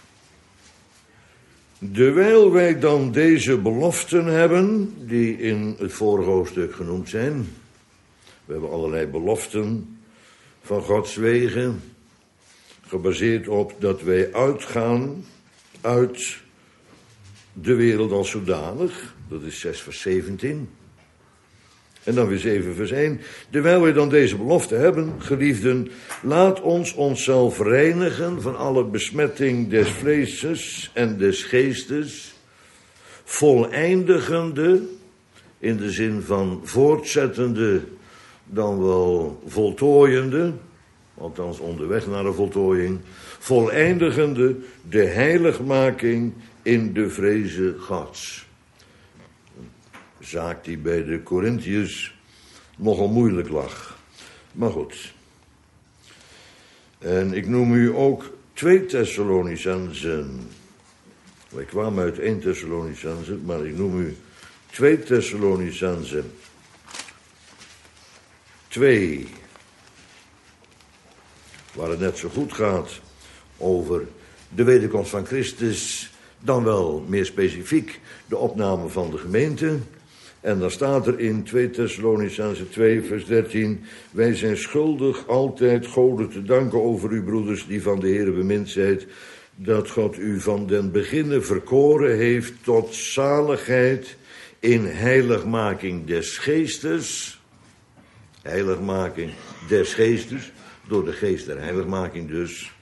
Dewijl wij dan deze beloften hebben, die in het vorige hoofdstuk genoemd zijn. We hebben allerlei beloften van Gods wegen, gebaseerd op dat wij uitgaan uit de wereld als zodanig. Dat is zes vers zeventien. En dan weer zeven vers één. Terwijl wij dan deze belofte hebben, geliefden, laat ons onszelf reinigen van alle besmetting des vleeses en des geestes, voleindigende, in de zin van voortzettende, dan wel voltooiende, althans onderweg naar de voltooiing, voleindigende de heiligmaking in de vreze Gods. Een zaak die bij de Corinthiërs nogal moeilijk lag. Maar goed. En ik noem u ook twee Thessalonicenzen. Wij kwamen uit één Thessalonicenzen, maar ik noem u twee Thessalonicenzen. Twee. Waar het net zo goed gaat over de wederkomst van Christus, dan wel meer specifiek de opname van de gemeente. En dan staat er in twee Thessalonicenzen twee vers dertien, wij zijn schuldig altijd Gode te danken over u broeders die van de Heere bemind zijt, dat God u van den beginne verkoren heeft tot zaligheid in heiligmaking des geestes. Heiligmaking des geestes, door de geest der heiligmaking dus.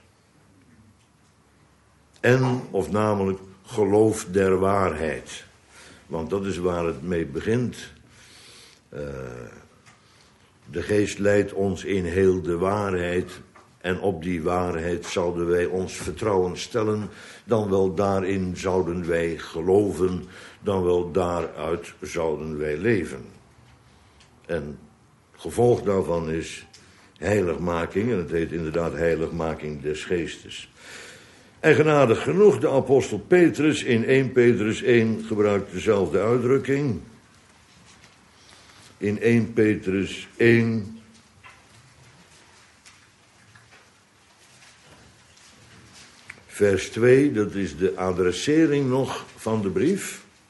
En, of namelijk, geloof der waarheid. Want dat is waar het mee begint. Uh, de geest leidt ons in heel de waarheid. En op die waarheid zouden wij ons vertrouwen stellen. Dan wel daarin zouden wij geloven. Dan wel daaruit zouden wij leven. En gevolg daarvan is heiligmaking. En het heet inderdaad heiligmaking des geestes. Eigenaardig genoeg, de apostel Petrus in Eerste Petrus één gebruikt dezelfde uitdrukking. In Eerste Petrus één, vers twee, dat is de adressering nog van de brief.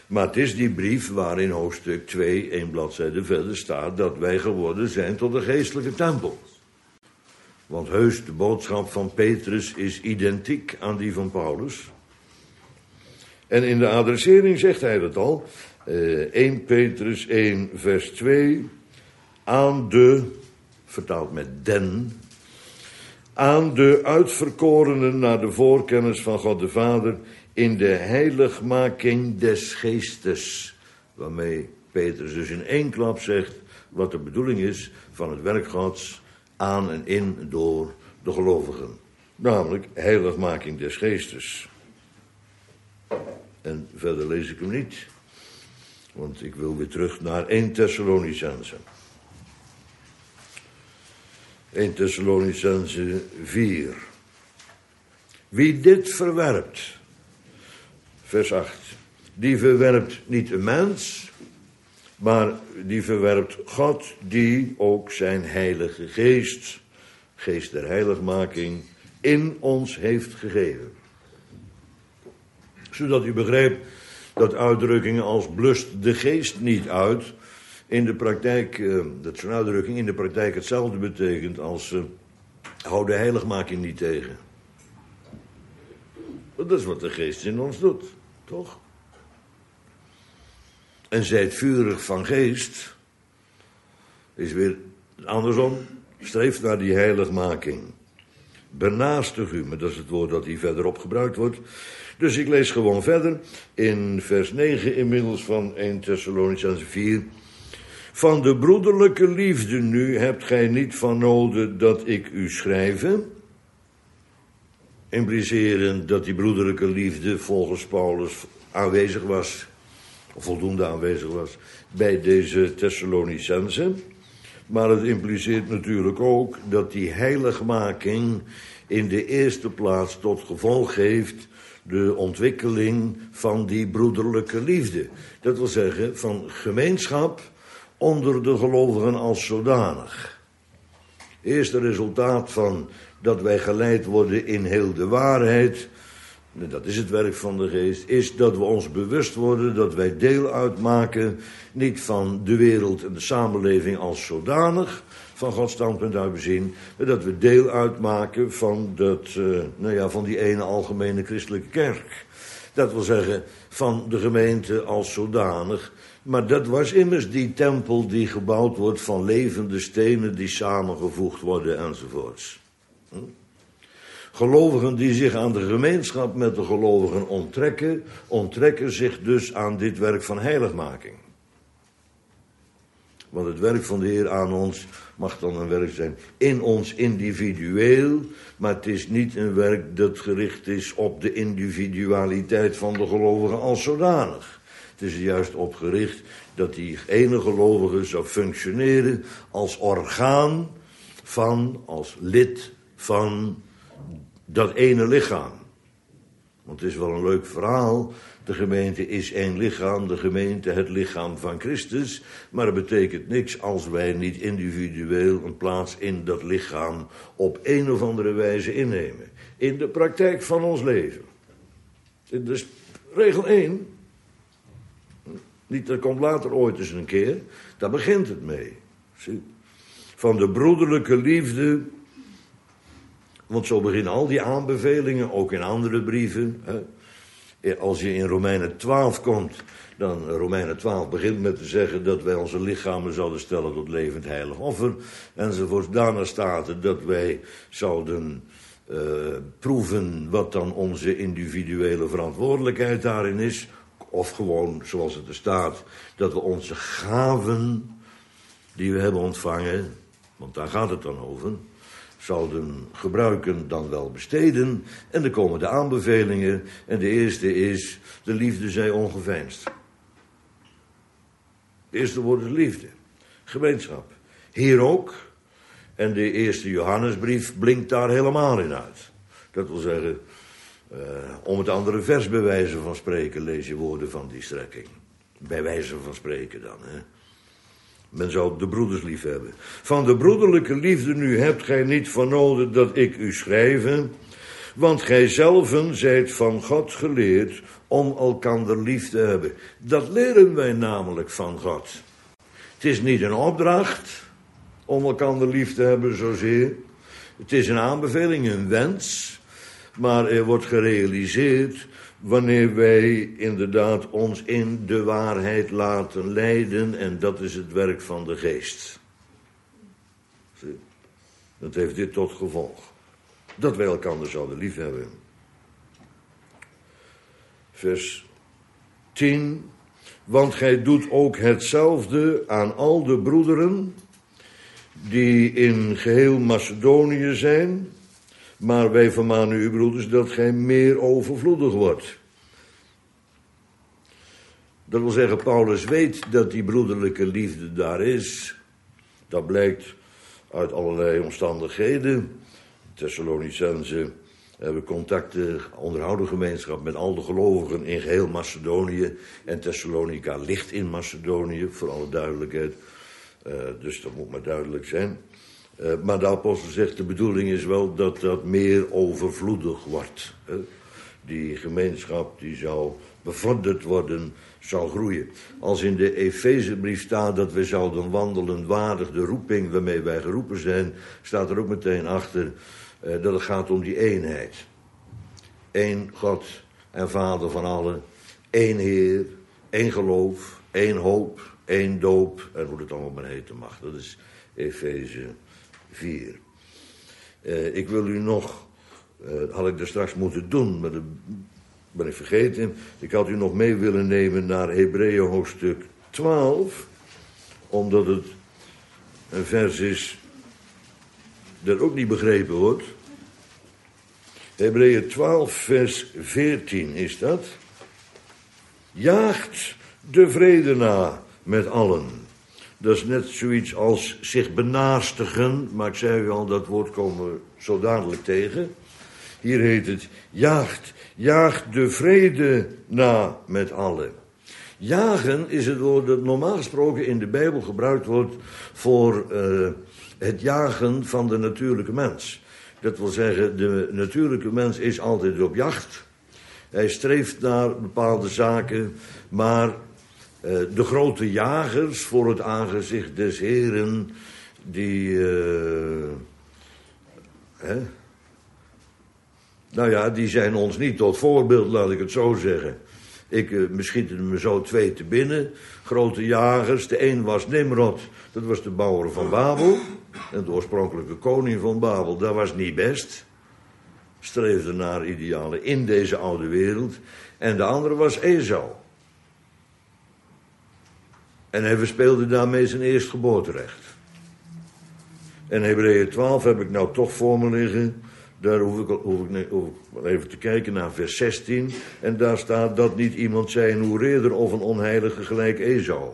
Maar het is die brief waar in hoofdstuk twee, één bladzijde verder staat, dat wij geworden zijn tot een geestelijke tempel. Want heus, de boodschap van Petrus is identiek aan die van Paulus. En in de adressering zegt hij dat al, uh, één Petrus één vers twee, aan de, vertaald met den, aan de uitverkorenen naar de voorkennis van God de Vader in de heiligmaking des geestes. Waarmee Petrus dus in één klap zegt wat de bedoeling is van het werk Gods aan en in door de gelovigen. Namelijk heiligmaking des geestes. En verder lees ik hem niet. Want ik wil weer terug naar één Thessalonicense. één Thessalonicense vier. Wie dit verwerpt, vers acht, die verwerpt niet een mens, maar die verwerpt God, die ook zijn heilige geest, geest der heiligmaking, in ons heeft gegeven. Zodat u begrijpt dat uitdrukkingen als blust de geest niet uit, in de praktijk, uh, dat zo'n uitdrukking in de praktijk hetzelfde betekent als uh, hou de heiligmaking niet tegen. Dat is wat de geest in ons doet, toch? En zijt vurig van geest, is weer andersom, streeft naar die heiligmaking. Benaastig u, maar dat is het woord dat hier verderop gebruikt wordt. Dus ik lees gewoon verder, in vers negen inmiddels van één Thessalonicense vier. Van de broederlijke liefde nu hebt gij niet van noden dat ik u schrijve. Implicerend dat die broederlijke liefde volgens Paulus aanwezig was, of voldoende aanwezig was, bij deze Thessalonicense. Maar het impliceert natuurlijk ook dat die heiligmaking in de eerste plaats tot gevolg heeft de ontwikkeling van die broederlijke liefde. Dat wil zeggen van gemeenschap onder de gelovigen als zodanig. Eerste resultaat van dat wij geleid worden in heel de waarheid, dat is het werk van de geest, is dat we ons bewust worden dat wij deel uitmaken, niet van de wereld en de samenleving als zodanig, van Gods standpunt uit bezien, maar dat we deel uitmaken van, dat, uh, nou ja, van die ene algemene christelijke kerk. Dat wil zeggen van de gemeente als zodanig. Maar dat was immers die tempel die gebouwd wordt van levende stenen die samengevoegd worden enzovoorts. Hm? Gelovigen die zich aan de gemeenschap met de gelovigen onttrekken, onttrekken zich dus aan dit werk van heiligmaking. Want het werk van de Heer aan ons mag dan een werk zijn in ons individueel, maar het is niet een werk dat gericht is op de individualiteit van de gelovigen als zodanig. Het is er juist op gericht dat die ene gelovige zou functioneren als orgaan van, als lid van dat ene lichaam. Want het is wel een leuk verhaal. De gemeente is één lichaam, de gemeente het lichaam van Christus. Maar het betekent niks als wij niet individueel een plaats in dat lichaam op een of andere wijze innemen. In de praktijk van ons leven. Dus regel één. Niet, dat komt later ooit eens een keer. Daar begint het mee. Zie? Van de broederlijke liefde. Want zo beginnen al die aanbevelingen, ook in andere brieven. Hè. Als je in Romeinen twaalf komt, dan Romeinen twaalf begint met te zeggen dat wij onze lichamen zouden stellen tot levend heilig offer. Enzovoort. Daarna staat er dat wij zouden uh, proeven wat dan onze individuele verantwoordelijkheid daarin is. Of gewoon, zoals het er staat, dat we onze gaven die we hebben ontvangen, want daar gaat het dan over, zouden gebruiken dan wel besteden. En er komen de aanbevelingen. En de eerste is, de liefde zij ongeveinsd. De eerste woord is liefde. Gemeenschap. Hier ook. En de eerste Johannesbrief blinkt daar helemaal in uit. Dat wil zeggen, uh, om het andere vers bij wijze van spreken lees je woorden van die strekking. Bij wijze van spreken dan, hè. Men zou de broeders lief hebben. Van de broederlijke liefde nu hebt gij niet van nodig dat ik u schrijve, Want gij zelven zijt van God geleerd om elkander lief te hebben. Dat leren wij namelijk van God. Het is niet een opdracht om elkander lief te hebben zozeer. Het is een aanbeveling, een wens. Maar er wordt gerealiseerd wanneer wij inderdaad ons in de waarheid laten leiden. En dat is het werk van de geest. Dat heeft dit tot gevolg. Dat wij elkaar zouden lief hebben. Vers tien. Want gij doet ook hetzelfde aan al de broederen die in geheel Macedonië zijn. Maar wij vermanen u, broeders, dat gij meer overvloedig wordt. Dat wil zeggen, Paulus weet dat die broederlijke liefde daar is. Dat blijkt uit allerlei omstandigheden. Thessalonicenzen hebben contacten, onderhouden gemeenschap met al de gelovigen in geheel Macedonië. En Thessalonica ligt in Macedonië, voor alle duidelijkheid. Uh, dus dat moet maar duidelijk zijn. Uh, maar de apostel zegt, de bedoeling is wel dat dat meer overvloedig wordt. Hè? Die gemeenschap die zou bevorderd worden, zou groeien. Als in de Efezebrief staat dat we zouden wandelen waardig de roeping waarmee wij geroepen zijn, staat er ook meteen achter uh, dat het gaat om die eenheid. Eén God en Vader van allen, één Heer, één geloof, één hoop, één doop, en hoe het allemaal maar heten mag. Dat is Efeze vier. Uh, ik wil u nog, uh, had ik er straks moeten doen, maar dat ben ik vergeten. Ik had u nog mee willen nemen naar Hebreeën hoofdstuk twaalf, omdat het een vers is dat ook niet begrepen wordt. Hebreeën twaalf vers veertien is dat. Jaagt de vrede na met allen. Dat is net zoiets als zich benaastigen, maar ik zei u al, dat woord komen we zo dadelijk tegen. Hier heet het, jaagt, jaagt de vrede na met allen. Jagen is het woord dat normaal gesproken in de Bijbel gebruikt wordt voor uh, het jagen van de natuurlijke mens. Dat wil zeggen, de natuurlijke mens is altijd op jacht. Hij streeft naar bepaalde zaken, maar uh, de grote jagers voor het aangezicht des Heren, die, uh, hè, nou ja, die zijn ons niet tot voorbeeld, laat ik het zo zeggen. Ik, uh, me schieten er me zo twee te binnen, grote jagers. De een was Nimrod, dat was de bouwer van Babel. En de oorspronkelijke koning van Babel, dat was niet best. Streefde naar idealen in deze oude wereld. En de andere was Esau. En hij verspeelde daarmee zijn eerstgeboorterecht. En Hebreeën twaalf heb ik nou toch voor me liggen. Daar hoef ik, hoef ik, hoef ik even te kijken naar vers zestien. En daar staat dat niet iemand zij een hoereerder of een onheilige gelijk Esau.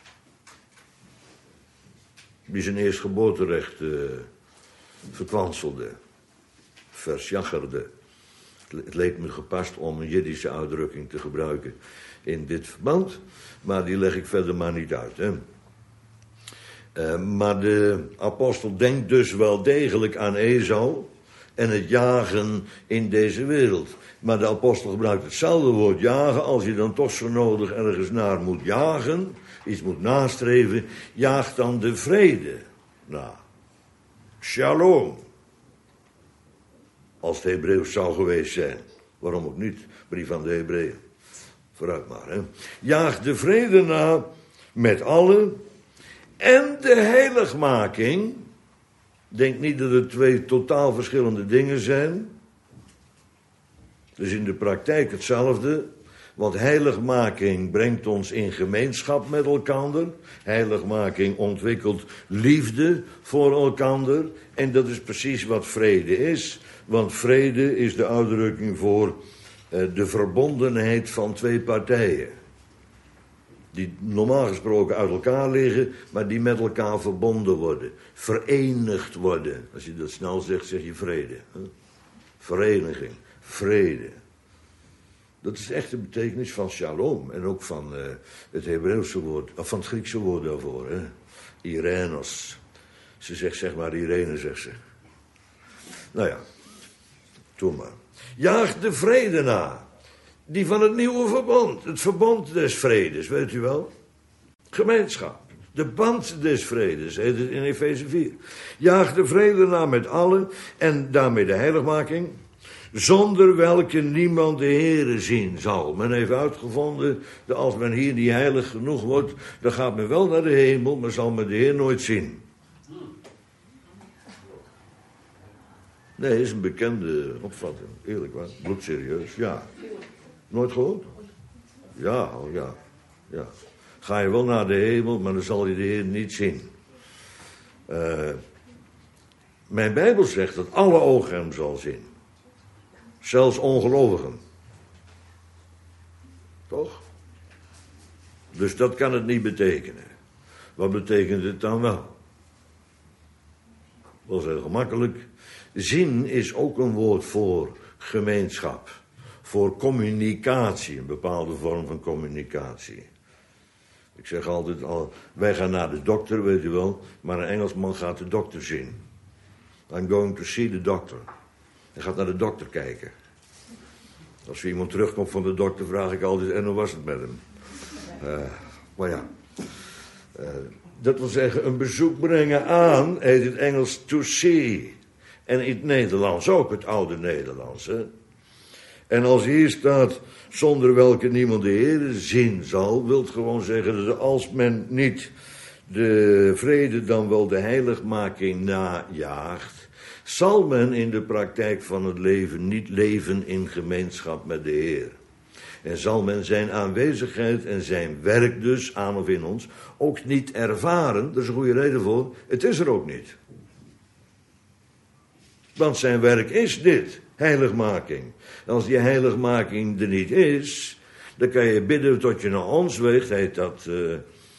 Die zijn eerstgeboorterecht uh, verkwanselde. Versjaggerde. Het leek me gepast om een Jiddische uitdrukking te gebruiken in dit verband. Maar die leg ik verder maar niet uit. Hè. Uh, maar de apostel denkt dus wel degelijk aan Esau en het jagen in deze wereld. Maar de apostel gebruikt hetzelfde woord jagen. Als je dan toch zo nodig ergens naar moet jagen, iets moet nastreven, jaagt dan de vrede na. Shalom. Als het Hebreeuws zou geweest zijn. Waarom ook niet? Brief aan de Hebreeën. Vooruit maar, hè. Jaag de vrede na met allen. En de heiligmaking. Denk niet dat het twee totaal verschillende dingen zijn. Dus in de praktijk hetzelfde. Want heiligmaking brengt ons in gemeenschap met elkander. Heiligmaking ontwikkelt liefde voor elkander. En dat is precies wat vrede is. Want vrede is de uitdrukking voor uh, de verbondenheid van twee partijen. Die normaal gesproken uit elkaar liggen, maar die met elkaar verbonden worden. Verenigd worden. Als je dat snel zegt, zeg je vrede. Hè? Vereniging, vrede. Dat is echt de betekenis van shalom. En ook van uh, het Hebreeuwse woord, of van het Griekse woord daarvoor. Hè? Irenos. Ze zegt zeg maar Irene, zegt ze. Nou ja, doe maar. Jaag de vrede na. Die van het nieuwe verbond. Het verbond des vredes, weet u wel? Gemeenschap. De band des vredes, heet het in Efeze vier. Jaag de vrede na met allen en daarmee de heiligmaking, zonder welke niemand de Heere zien zal. Men heeft uitgevonden dat als men hier niet heilig genoeg wordt, dan gaat men wel naar de hemel, maar zal men de Heer nooit zien. Nee, dat is een bekende opvatting, eerlijk waar, bloedserieus, ja. Nooit gehoord? Ja, oh ja, ja. Ga je wel naar de hemel, maar dan zal je de Heer niet zien. Uh, mijn Bijbel zegt dat alle ogen hem zal zien. Zelfs ongelovigen. Toch? Dus dat kan het niet betekenen. Wat betekent het dan wel? Dat is heel gemakkelijk. Zien is ook een woord voor gemeenschap. Voor communicatie, een bepaalde vorm van communicatie. Ik zeg altijd al, wij gaan naar de dokter, weet u wel, maar een Engelsman gaat de dokter zien. I'm going to see the doctor. Hij gaat naar de dokter kijken. Als er iemand terugkomt van de dokter, vraag ik altijd, en hoe was het met hem? Uh, maar ja, uh, dat wil zeggen, een bezoek brengen aan, heet het Engels to see. En in het Nederlands ook, het oude Nederlands, hè. En als hier staat, zonder welke niemand de Heere zien zal, wil het gewoon zeggen dat als men niet de vrede dan wel de heiligmaking najaagt, zal men in de praktijk van het leven niet leven in gemeenschap met de Heer. En zal men zijn aanwezigheid en zijn werk dus, aan of in ons, ook niet ervaren. Er is een goede reden voor, het is er ook niet. Want zijn werk is dit, heiligmaking. En als die heiligmaking er niet is, dan kan je bidden tot je naar ons weegt, heet dat uh, uh,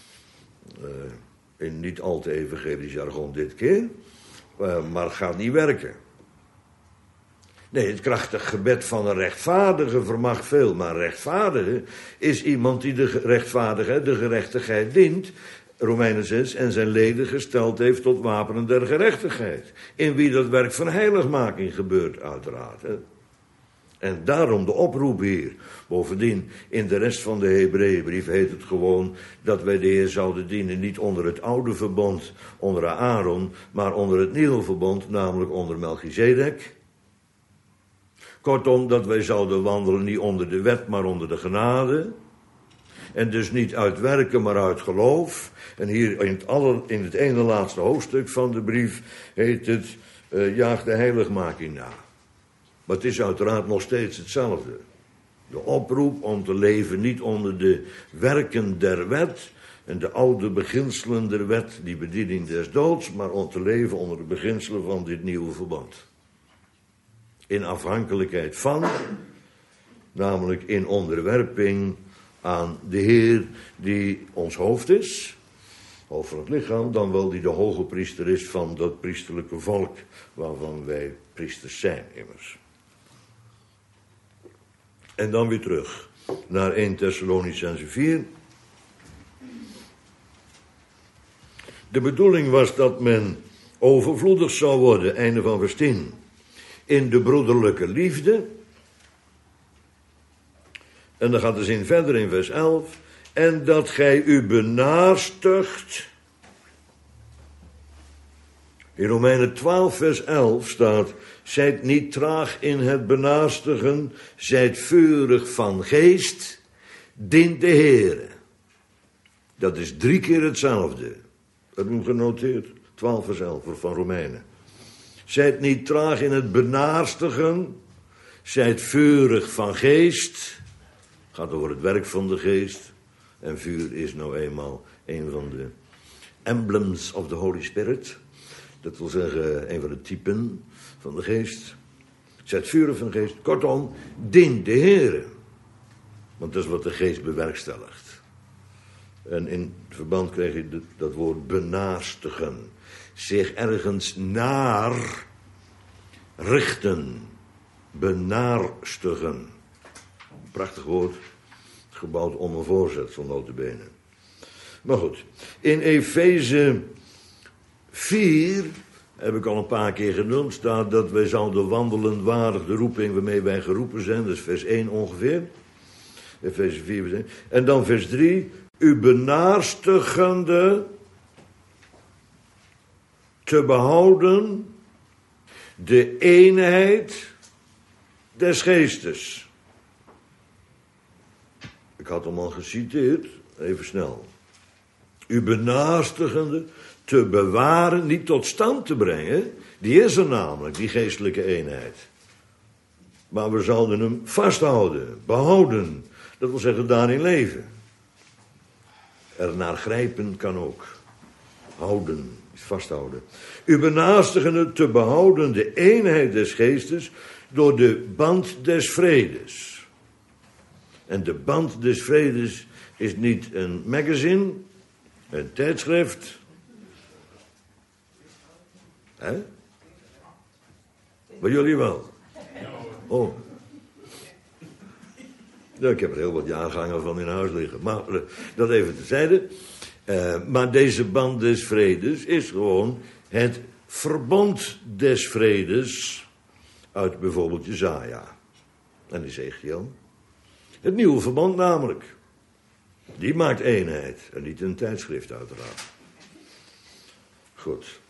in niet al te evangelisch jargon dit keer, uh, maar het gaat niet werken. Nee, het krachtig gebed van een rechtvaardige vermag veel, maar een rechtvaardige is iemand die de rechtvaardigheid, de gerechtigheid dient, Romeinen zes, en zijn leden gesteld heeft tot wapenen der gerechtigheid. In wie dat werk van heiligmaking gebeurt, uiteraard. Hè. En daarom de oproep hier. Bovendien, in de rest van de Hebreeënbrief heet het gewoon dat wij de Heer zouden dienen, niet onder het oude verbond, onder Aaron, maar onder het nieuwe verbond, namelijk onder Melchizedek. Kortom, dat wij zouden wandelen niet onder de wet, maar onder de genade. En dus niet uit werken, maar uit geloof. En hier in het, aller, in het ene laatste hoofdstuk van de brief heet het, uh, jaag de heiligmaking na. Maar het is uiteraard nog steeds hetzelfde. De oproep om te leven niet onder de werken der wet en de oude beginselen der wet, die bediening des doods, maar om te leven onder de beginselen van dit nieuwe verbond. In afhankelijkheid van, namelijk in onderwerping aan de Heer die ons hoofd is, hoofd van het lichaam, dan wel die de hoge priester is van dat priesterlijke volk waarvan wij priesters zijn immers. En dan weer terug naar eerste Thessalonicenzen vier. De bedoeling was dat men overvloedig zou worden, einde van vers tien, in de broederlijke liefde. En dan gaat de zin verder in vers elf. En dat gij u benaarstigt. In Romeinen twaalf vers elf staat, zijt niet traag in het benaastigen, zijt vurig van geest, dient de Heere. Dat is drie keer hetzelfde. Dat heb ik genoteerd. twaalf vers elf van Romeinen. Zijt niet traag in het benaastigen, zijt vurig van geest. Het gaat over het werk van de geest. En vuur is nou eenmaal een van de emblems of the Holy Spirit. Dat wil zeggen, een van de typen van de geest. Zet vurig van de geest. Kortom, dient de Heere. Want dat is wat de geest bewerkstelligt. En in verband krijg je dat woord benaastigen. Zich ergens naar richten. Benaarstigen. Prachtig woord. Gebouwd om een voorzetsel, nota bene. Maar goed. In Efeze vier heb ik al een paar keer genoemd, staat dat wij zouden wandelen waardig de roeping waarmee wij geroepen zijn. Dat is vers één ongeveer. Efeze vier, vers één. En dan vers drie. U benaarstigende te behouden de eenheid des geestes. Ik had hem al geciteerd, even snel. U benaarstigende te bewaren, niet tot stand te brengen. Die is er namelijk, die geestelijke eenheid. Maar we zouden hem vasthouden, behouden. Dat wil zeggen, daarin leven. Er naar grijpen kan ook. Houden, vasthouden. U benaarstigende te behouden de eenheid des geestes door de band des vredes. En de band des vredes is niet een magazine, een tijdschrift. Hè? Maar jullie wel. Oh. Ja, ik heb er heel wat jaargangen van in huis liggen. Maar dat even terzijde. Uh, maar deze band des vredes is gewoon het verbond des vredes uit bijvoorbeeld Jesaja en Ezekiel. Het nieuwe verbond namelijk. Die maakt eenheid en niet een tijdschrift uiteraard. Goed.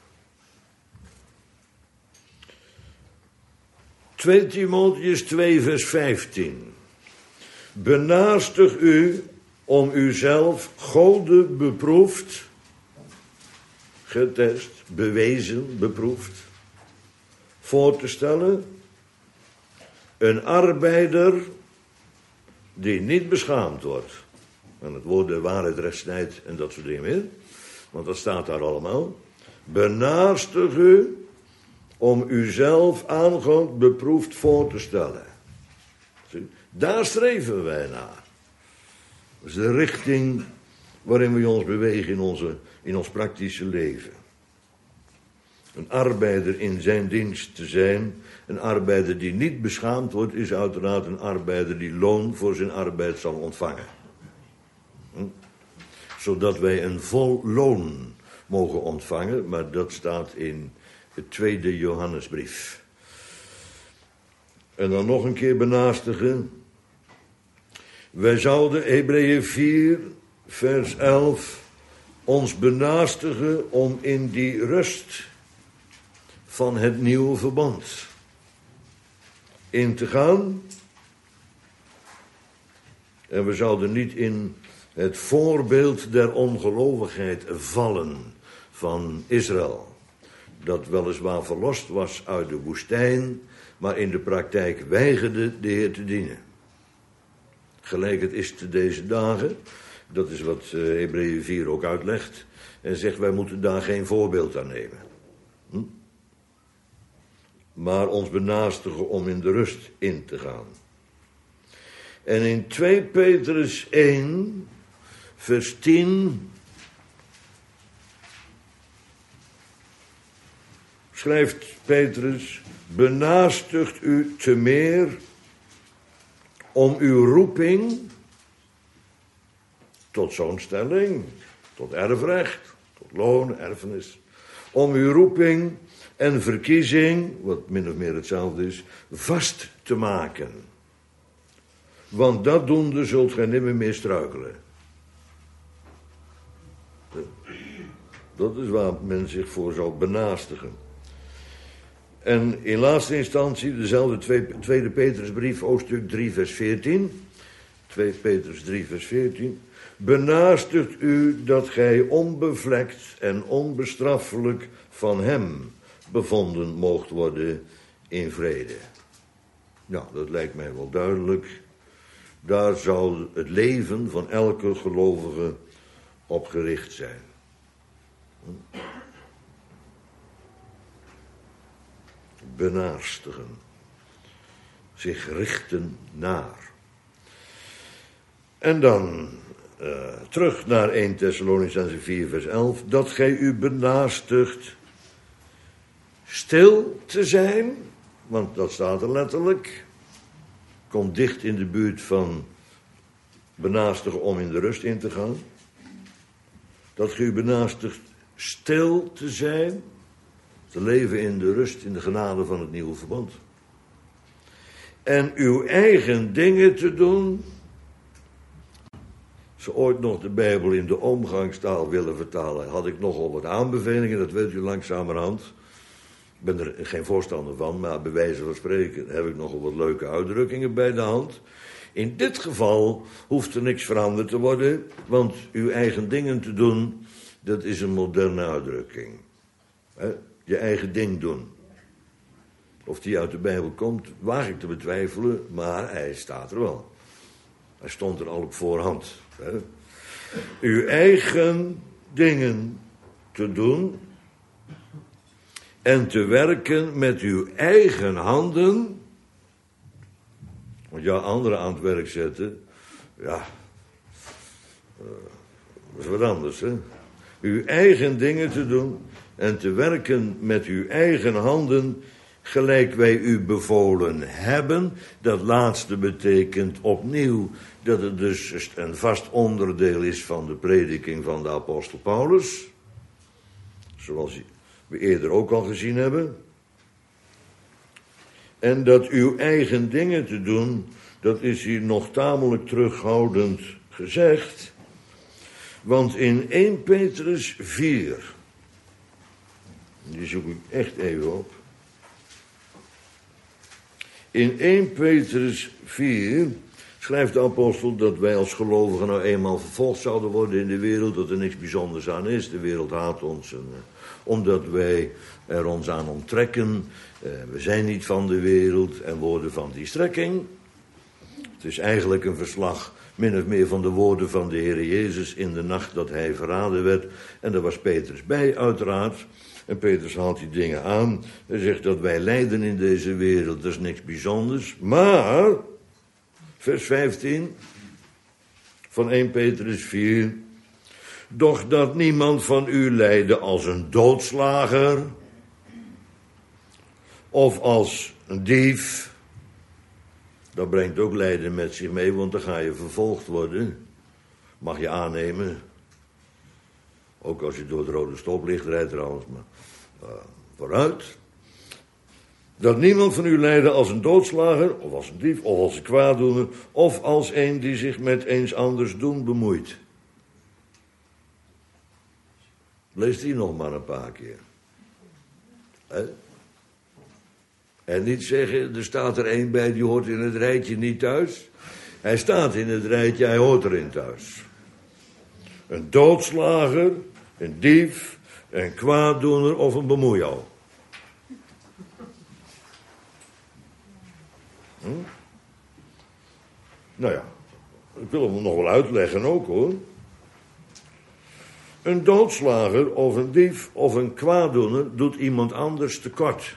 tweede Timotheüs twee vers vijftien. Benaarstig u om uzelf Gode beproefd, getest, bewezen, beproefd, voor te stellen. Een arbeider die niet beschaamd wordt. En het woord de waarheid recht snijdt en dat soort dingen meer. Want dat staat daar allemaal. Benaarstig u om uzelf aangehand beproefd voor te stellen. Daar streven wij naar. Dat is de richting waarin we ons bewegen in, onze, in ons praktische leven. Een arbeider in zijn dienst te zijn. Een arbeider die niet beschaamd wordt, is uiteraard een arbeider die loon voor zijn arbeid zal ontvangen. Hm? Zodat wij een vol loon mogen ontvangen, maar dat staat in de tweede Johannesbrief. En dan nog een keer benaastigen. Wij zouden, Hebreeën vier, vers elf, ons benaastigen om in die rust van het nieuwe verbond in te gaan. En we zouden niet in het voorbeeld der ongelovigheid vallen van Israël. Dat weliswaar verlost was uit de woestijn, maar in de praktijk weigerde de Heer te dienen. Gelijk het is te deze dagen, dat is wat uh, Hebreeën vier ook uitlegt, en zegt wij moeten daar geen voorbeeld aan nemen. Hm? Maar ons benaastigen om in de rust in te gaan. En in tweede Petrus één, vers tien, schrijft Petrus, benaastigt u te meer om uw roeping tot zo'n stelling, tot erfrecht, tot loon, erfenis, om uw roeping en verkiezing, wat min of meer hetzelfde is, vast te maken. Want dat doende zult gij nimmer meer struikelen. Dat is waar men zich voor zal benaastigen. En in laatste instantie dezelfde tweede Petrusbrief, hoofdstuk drie, vers veertien. tweede Petrus drie, vers veertien. Benaastigt u dat gij onbevlekt en onbestraffelijk van hem bevonden moogt worden in vrede. Nou, dat lijkt mij wel duidelijk. Daar zal het leven van elke gelovige op gericht zijn. Benaastigen. Zich richten naar. En dan uh, terug naar eerste Thessalonicenzen vier vers elf. Dat gij u benaastigt stil te zijn. Want dat staat er letterlijk. Komt dicht in de buurt van benaastigen om in de rust in te gaan. Dat gij u benaastigt stil te zijn. Te leven in de rust, in de genade van het nieuwe verbond. En uw eigen dingen te doen. Als ze ooit nog de Bijbel in de omgangstaal willen vertalen, had ik nogal wat aanbevelingen, dat weet u langzamerhand. Ik ben er geen voorstander van, maar bij wijze van spreken heb ik nogal wat leuke uitdrukkingen bij de hand. In dit geval hoeft er niks veranderd te worden, want uw eigen dingen te doen, dat is een moderne uitdrukking. He? Je eigen ding doen. Of die uit de Bijbel komt, waag ik te betwijfelen, maar hij staat er wel. Hij stond er al op voorhand. He? Uw eigen dingen te doen en te werken met uw eigen handen. Want ja, anderen aan het werk zetten, ja, uh, dat is wat anders, hè. Uw eigen dingen te doen en te werken met uw eigen handen, gelijk wij u bevolen hebben. Dat laatste betekent opnieuw dat het dus een vast onderdeel is van de prediking van de apostel Paulus. Zoals we eerder ook al gezien hebben. En dat uw eigen dingen te doen, dat is hier nog tamelijk terughoudend gezegd. Want in Eerste Petrus vier, die zoek ik echt even op. In Eerste Petrus vier schrijft de apostel dat wij als gelovigen nou eenmaal vervolgd zouden worden in de wereld, dat er niks bijzonders aan is. De wereld haat ons, en, uh, omdat wij er ons aan onttrekken. Uh, we zijn niet van de wereld en woorden van die strekking. Het is eigenlijk een verslag min of meer van de woorden van de Heer Jezus in de nacht dat hij verraden werd. En daar was Petrus bij, uiteraard. En Petrus haalt die dingen aan. Hij zegt dat wij lijden in deze wereld, dat is niks bijzonders. Maar, vers vijftien van Eerste Petrus vier. Doch dat niemand van u lijde als een doodslager, of als een dief. Dat brengt ook lijden met zich mee, want dan ga je vervolgd worden. Mag je aannemen. Ook als je door het rode stoplicht rijdt trouwens, maar uh, vooruit. Dat niemand van u lijden als een doodslager, of als een dief, of als een kwaaddoener, of als een die zich met eens anders doen bemoeit. Lees die nog maar een paar keer. He? En niet zeggen, er staat er één bij die hoort in het rijtje niet thuis. Hij staat in het rijtje, hij hoort erin thuis. Een doodslager, een dief, een kwaaddoener of een bemoeial. Hm? Nou ja, ik wil hem nog wel uitleggen ook hoor. Een doodslager of een dief of een kwaaddoener doet iemand anders tekort.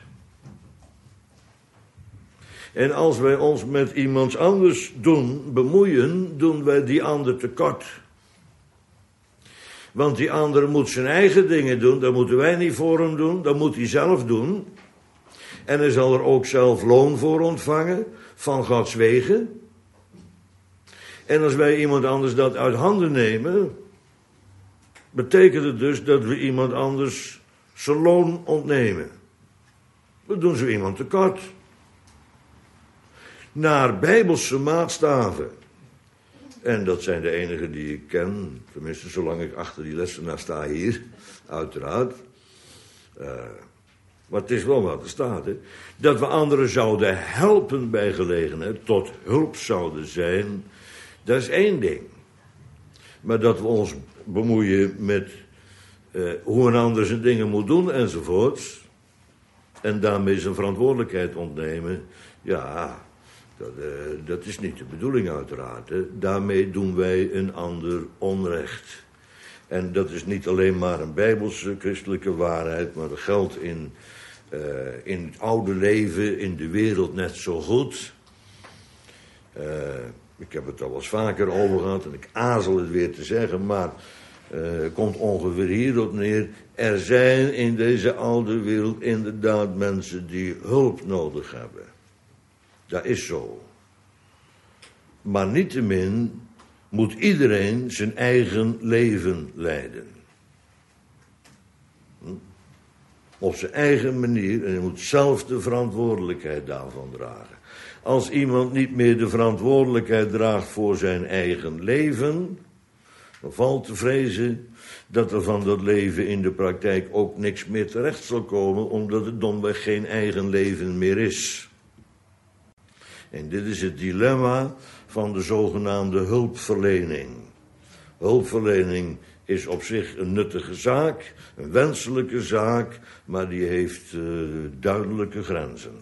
En als wij ons met iemand anders doen, bemoeien, doen wij die ander tekort. Want die ander moet zijn eigen dingen doen, dat moeten wij niet voor hem doen, dat moet hij zelf doen. En hij zal er ook zelf loon voor ontvangen, van Gods wegen. En als wij iemand anders dat uit handen nemen, betekent het dus dat we iemand anders zijn loon ontnemen. We doen zo iemand tekort. Naar bijbelse maatstaven. En dat zijn de enigen die ik ken, tenminste zolang ik achter die lessenaar sta hier, uiteraard. Uh, maar het is wel wat er staat, hè. Dat we anderen zouden helpen bij gelegenheid, tot hulp zouden zijn, dat is één ding. Maar dat we ons bemoeien met uh, hoe een ander zijn dingen moet doen enzovoorts, en daarmee zijn verantwoordelijkheid ontnemen, ja, dat, uh, dat is niet de bedoeling uiteraard. Hè. Daarmee doen wij een ander onrecht. En dat is niet alleen maar een bijbelse christelijke waarheid, maar dat geldt in, uh, in het oude leven, in de wereld net zo goed. Uh, ik heb het al wel eens vaker over gehad en ik aarzel het weer te zeggen, maar uh, komt ongeveer hierop neer. Er zijn in deze oude wereld inderdaad mensen die hulp nodig hebben. Dat is zo. Maar niettemin moet iedereen zijn eigen leven leiden. Hm? op zijn eigen manier en hij moet zelf de verantwoordelijkheid daarvan dragen. Als iemand niet meer de verantwoordelijkheid draagt voor zijn eigen leven, dan valt te vrezen dat er van dat leven in de praktijk ook niks meer terecht zal komen, omdat het domweg geen eigen leven meer is. En dit is het dilemma van de zogenaamde hulpverlening. Hulpverlening is op zich een nuttige zaak, een wenselijke zaak, maar die heeft uh, duidelijke grenzen.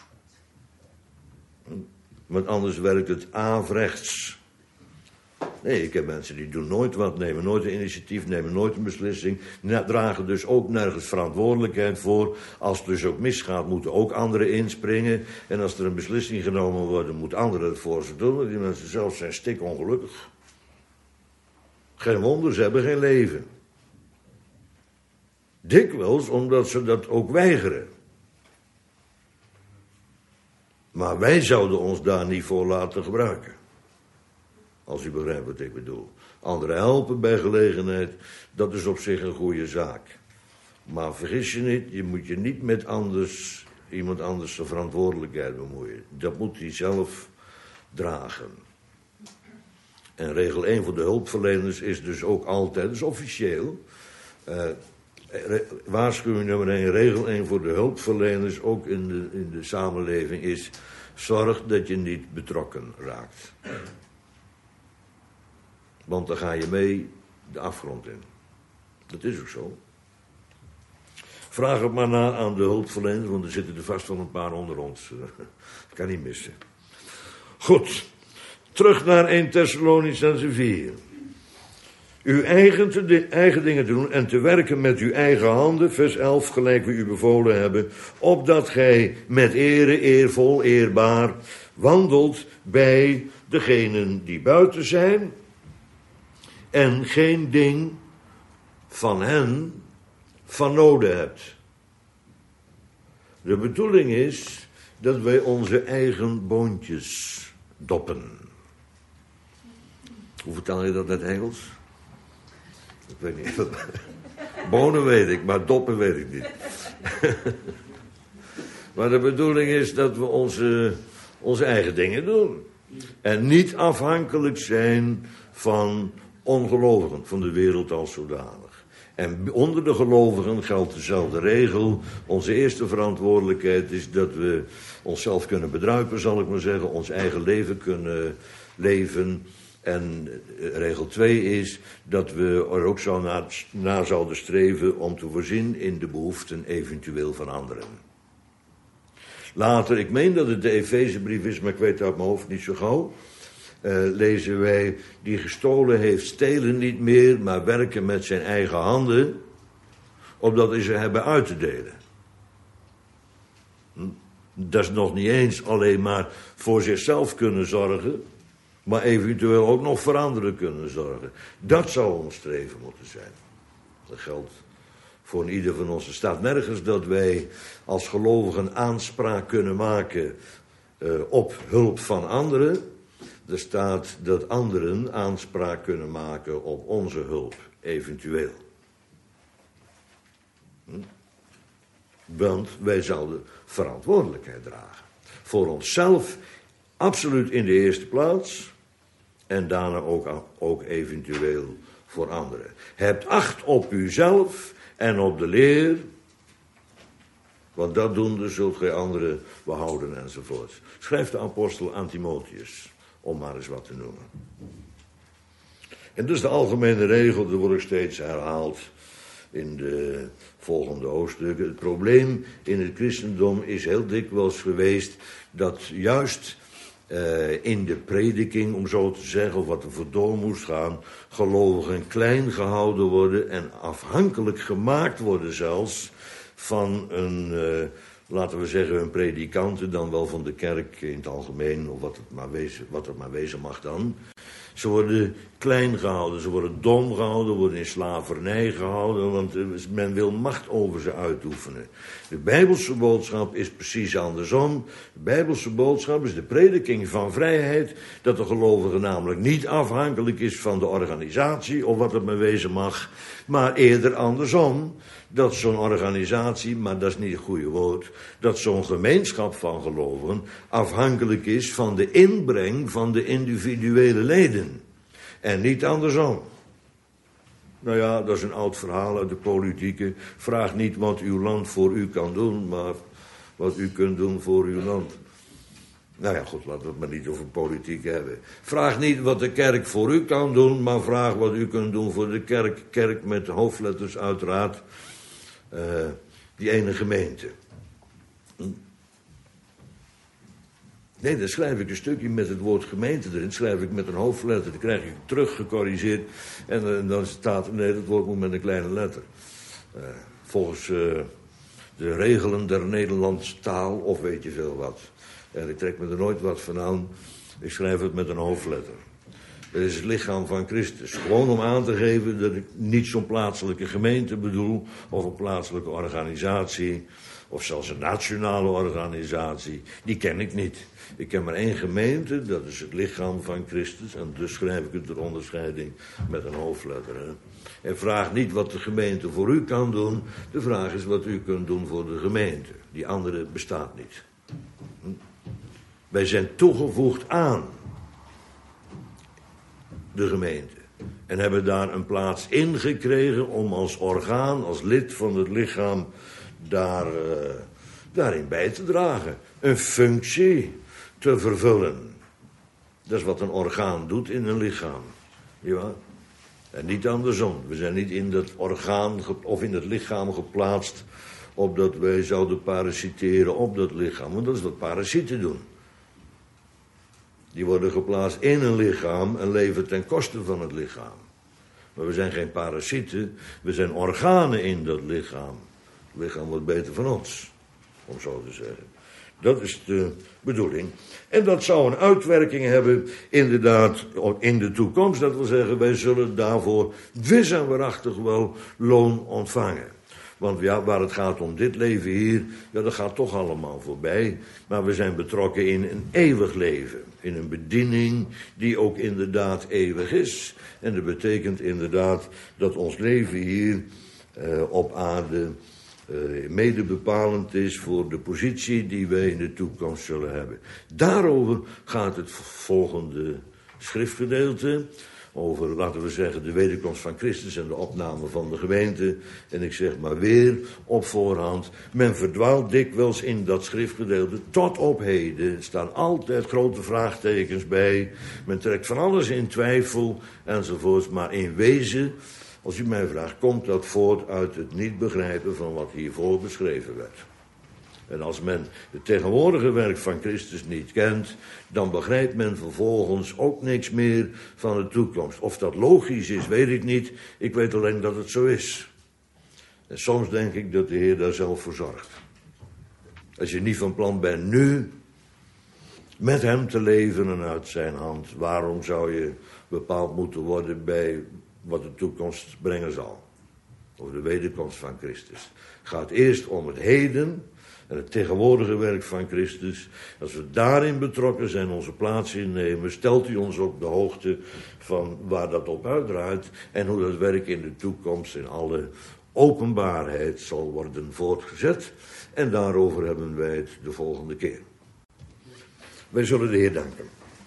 Want anders werkt het averechts. Nee, ik heb mensen die doen nooit wat, nemen nooit een initiatief, nemen nooit een beslissing, dragen dus ook nergens verantwoordelijkheid voor. Als het dus ook misgaat, moeten ook anderen inspringen. En als er een beslissing genomen wordt, moeten anderen het voor ze doen. Die mensen zelf zijn stikongelukkig. Geen wonder, ze hebben geen leven. Dikwijls omdat ze dat ook weigeren. Maar wij zouden ons daar niet voor laten gebruiken. Als u begrijpt wat ik bedoel. Anderen helpen bij gelegenheid, dat is op zich een goede zaak. Maar vergis je niet, je moet je niet met anders, iemand anders zijn verantwoordelijkheid bemoeien. Dat moet hij zelf dragen. En regel één voor de hulpverleners is dus ook altijd, dus officieel, uh, re, waarschuwing nummer één, regel één voor de hulpverleners, ook in de, in de samenleving, is zorg dat je niet betrokken raakt. Want dan ga je mee de afgrond in. Dat is ook zo. Vraag het maar na aan de hulpverleners, want er zitten er vast wel een paar onder ons. Dat kan niet missen. Goed. Terug naar eerste Thessalonicenzen vier. Uw eigen, te, eigen dingen te doen en te werken met uw eigen handen, vers elf, gelijk we u bevolen hebben, opdat gij met ere, eervol, eerbaar, wandelt bij degenen die buiten zijn, en geen ding van hen van noden hebt. De bedoeling is dat wij onze eigen boontjes doppen. Hoe vertaal je dat in het Engels? Ik weet niet. Bonen weet ik, maar doppen weet ik niet. Maar de bedoeling is dat we onze, onze eigen dingen doen. En niet afhankelijk zijn van ongelovigen, van de wereld als zodanig. En onder de gelovigen geldt dezelfde regel. Onze eerste verantwoordelijkheid is dat we onszelf kunnen bedruipen, zal ik maar zeggen. Ons eigen leven kunnen leven. En regel twee is dat we er ook zo na, na zouden streven om te voorzien in de behoeften eventueel van anderen. Later, ik meen dat het de Efezebrief is, maar ik weet het uit mijn hoofd niet zo gauw. Uh, lezen wij, die gestolen heeft, stelen niet meer, maar werken met zijn eigen handen, opdat hij ze hebben uit te delen. Hm? Dat is nog niet eens alleen maar voor zichzelf kunnen zorgen, maar eventueel ook nog voor anderen kunnen zorgen. Dat zou ons streven moeten zijn. Dat geldt voor ieder van ons. Er staat nergens dat wij als gelovigen aanspraak kunnen maken uh, op hulp van anderen. Er staat dat anderen aanspraak kunnen maken op onze hulp, eventueel. Hm? Want wij zouden verantwoordelijkheid dragen. Voor onszelf, absoluut in de eerste plaats. En daarna ook, ook eventueel voor anderen. Hebt acht op uzelf en op de leer. Want dat doende zult gij anderen behouden enzovoort. Schrijft de apostel aan Timotheus. Om maar eens wat te noemen. En dus de algemene regel, dat wordt ook steeds herhaald in de volgende hoofdstukken. Het probleem in het christendom is heel dikwijls geweest dat juist uh, in de prediking, om zo te zeggen, of wat er voor door moest gaan, gelovigen klein gehouden worden en afhankelijk gemaakt worden zelfs van een, uh, laten we zeggen, hun predikanten, dan wel van de kerk in het algemeen, of wat het maar wezen, wat het maar wezen mag dan. Ze worden klein gehouden, ze worden dom gehouden, worden in slavernij gehouden, want men wil macht over ze uitoefenen. De Bijbelse boodschap is precies andersom. De Bijbelse boodschap is de prediking van vrijheid, dat de gelovige namelijk niet afhankelijk is van de organisatie, of wat het maar wezen mag, maar eerder andersom. dat zo'n organisatie, maar dat is niet het goede woord, dat zo'n gemeenschap van gelovigen afhankelijk is van de inbreng van de individuele leden. En niet andersom. Nou ja, dat is een oud verhaal uit de politieke. Vraag niet wat uw land voor u kan doen, maar wat u kunt doen voor uw land. Nou ja, goed, laten we het maar niet over politiek hebben. Vraag niet wat de kerk voor u kan doen, maar vraag wat u kunt doen voor de kerk. Kerk met hoofdletters uiteraard. Uh, die ene gemeente. Hm? Nee, dan schrijf ik een stukje met het woord gemeente erin. Schrijf ik met een hoofdletter. Dan krijg ik terug gecorrigeerd. En uh, dan staat, nee, dat woord moet met een kleine letter. Uh, volgens uh, de regelen der Nederlandse taal, of weet je veel wat. En ik trek me er nooit wat van aan. Ik schrijf het met een hoofdletter. Dat is het lichaam van Christus. Gewoon om aan te geven dat ik niet zo'n plaatselijke gemeente bedoel, of een plaatselijke organisatie, of zelfs een nationale organisatie. Die ken ik niet. Ik ken maar één gemeente, dat is het lichaam van Christus. En dus schrijf ik het ter onderscheiding met een hoofdletter. Hè. En vraag niet wat de gemeente voor u kan doen. De vraag is wat u kunt doen voor de gemeente. Die andere bestaat niet. Hm? Wij zijn toegevoegd aan de gemeente. En hebben daar een plaats in gekregen om als orgaan, als lid van het lichaam, daar, uh, daarin bij te dragen. Een functie te vervullen. Dat is wat een orgaan doet in een lichaam. Ja? En niet andersom. We zijn niet in dat orgaan of in het lichaam geplaatst opdat wij zouden parasiteren op dat lichaam. Want dat is wat parasieten doen. Die worden geplaatst in een lichaam en leven ten koste van het lichaam. Maar we zijn geen parasieten, we zijn organen in dat lichaam. Het lichaam wordt beter van ons, om zo te zeggen. Dat is de bedoeling. En dat zou een uitwerking hebben, inderdaad, in de toekomst. Dat wil zeggen, wij zullen daarvoor wis en waarachtig wel loon ontvangen. Want ja, waar het gaat om dit leven hier, ja, dat gaat toch allemaal voorbij. Maar we zijn betrokken in een eeuwig leven. In een bediening die ook inderdaad eeuwig is. En dat betekent inderdaad dat ons leven hier uh, op aarde uh, mede bepalend is voor de positie die wij in de toekomst zullen hebben. Daarover gaat het volgende schriftgedeelte. Over, laten we zeggen, de wederkomst van Christus en de opname van de gemeente. En ik zeg maar weer op voorhand, men verdwaalt dikwijls in dat schriftgedeelte. Tot op heden er staan altijd grote vraagtekens bij. Men trekt van alles in twijfel enzovoorts. Maar in wezen, als u mij vraagt, komt dat voort uit het niet begrijpen van wat hiervoor beschreven werd. En als men het tegenwoordige werk van Christus niet kent, dan begrijpt men vervolgens ook niks meer van de toekomst. Of dat logisch is, weet ik niet. Ik weet alleen dat het zo is. En soms denk ik dat de Heer daar zelf voor zorgt. Als je niet van plan bent nu met hem te leven en uit zijn hand, waarom zou je bepaald moeten worden bij wat de toekomst brengen zal? Over de wederkomst van Christus. Het gaat eerst om het heden en het tegenwoordige werk van Christus. Als we daarin betrokken zijn, onze plaats innemen, stelt u ons op de hoogte van waar dat op uitdraait en hoe dat werk in de toekomst in alle openbaarheid zal worden voortgezet. En daarover hebben wij het de volgende keer. Wij zullen de Heer danken.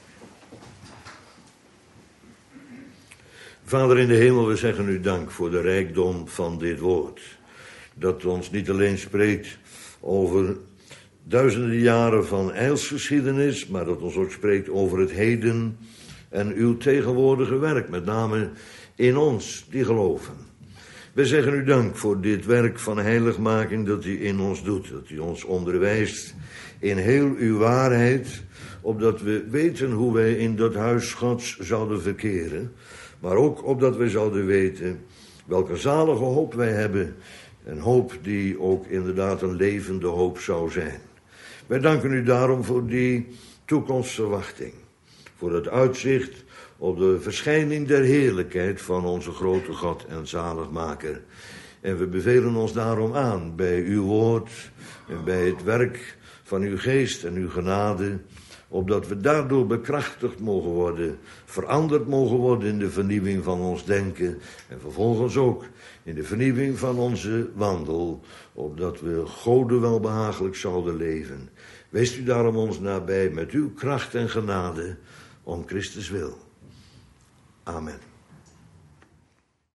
Vader in de hemel, we zeggen u dank voor de rijkdom van dit woord. Dat ons niet alleen spreekt over duizenden jaren van eilsgeschiedenis, maar dat ons ook spreekt over het heden en uw tegenwoordige werk, met name in ons die geloven. We zeggen u dank voor dit werk van heiligmaking dat u in ons doet, dat u ons onderwijst in heel uw waarheid, opdat we weten hoe wij in dat huis Gods zouden verkeren, maar ook opdat wij zouden weten welke zalige hoop wij hebben. Een hoop die ook inderdaad een levende hoop zou zijn. Wij danken u daarom voor die toekomstverwachting. Voor het uitzicht op de verschijning der heerlijkheid van onze grote God en zaligmaker. En we bevelen ons daarom aan bij uw woord en bij het werk van uw geest en uw genade. opdat we daardoor bekrachtigd mogen worden, veranderd mogen worden in de vernieuwing van ons denken en vervolgens ook in de vernieuwing van onze wandel, opdat we Gode welbehagelijk zouden leven. Wees u daarom ons nabij met uw kracht en genade, om Christus wil. Amen.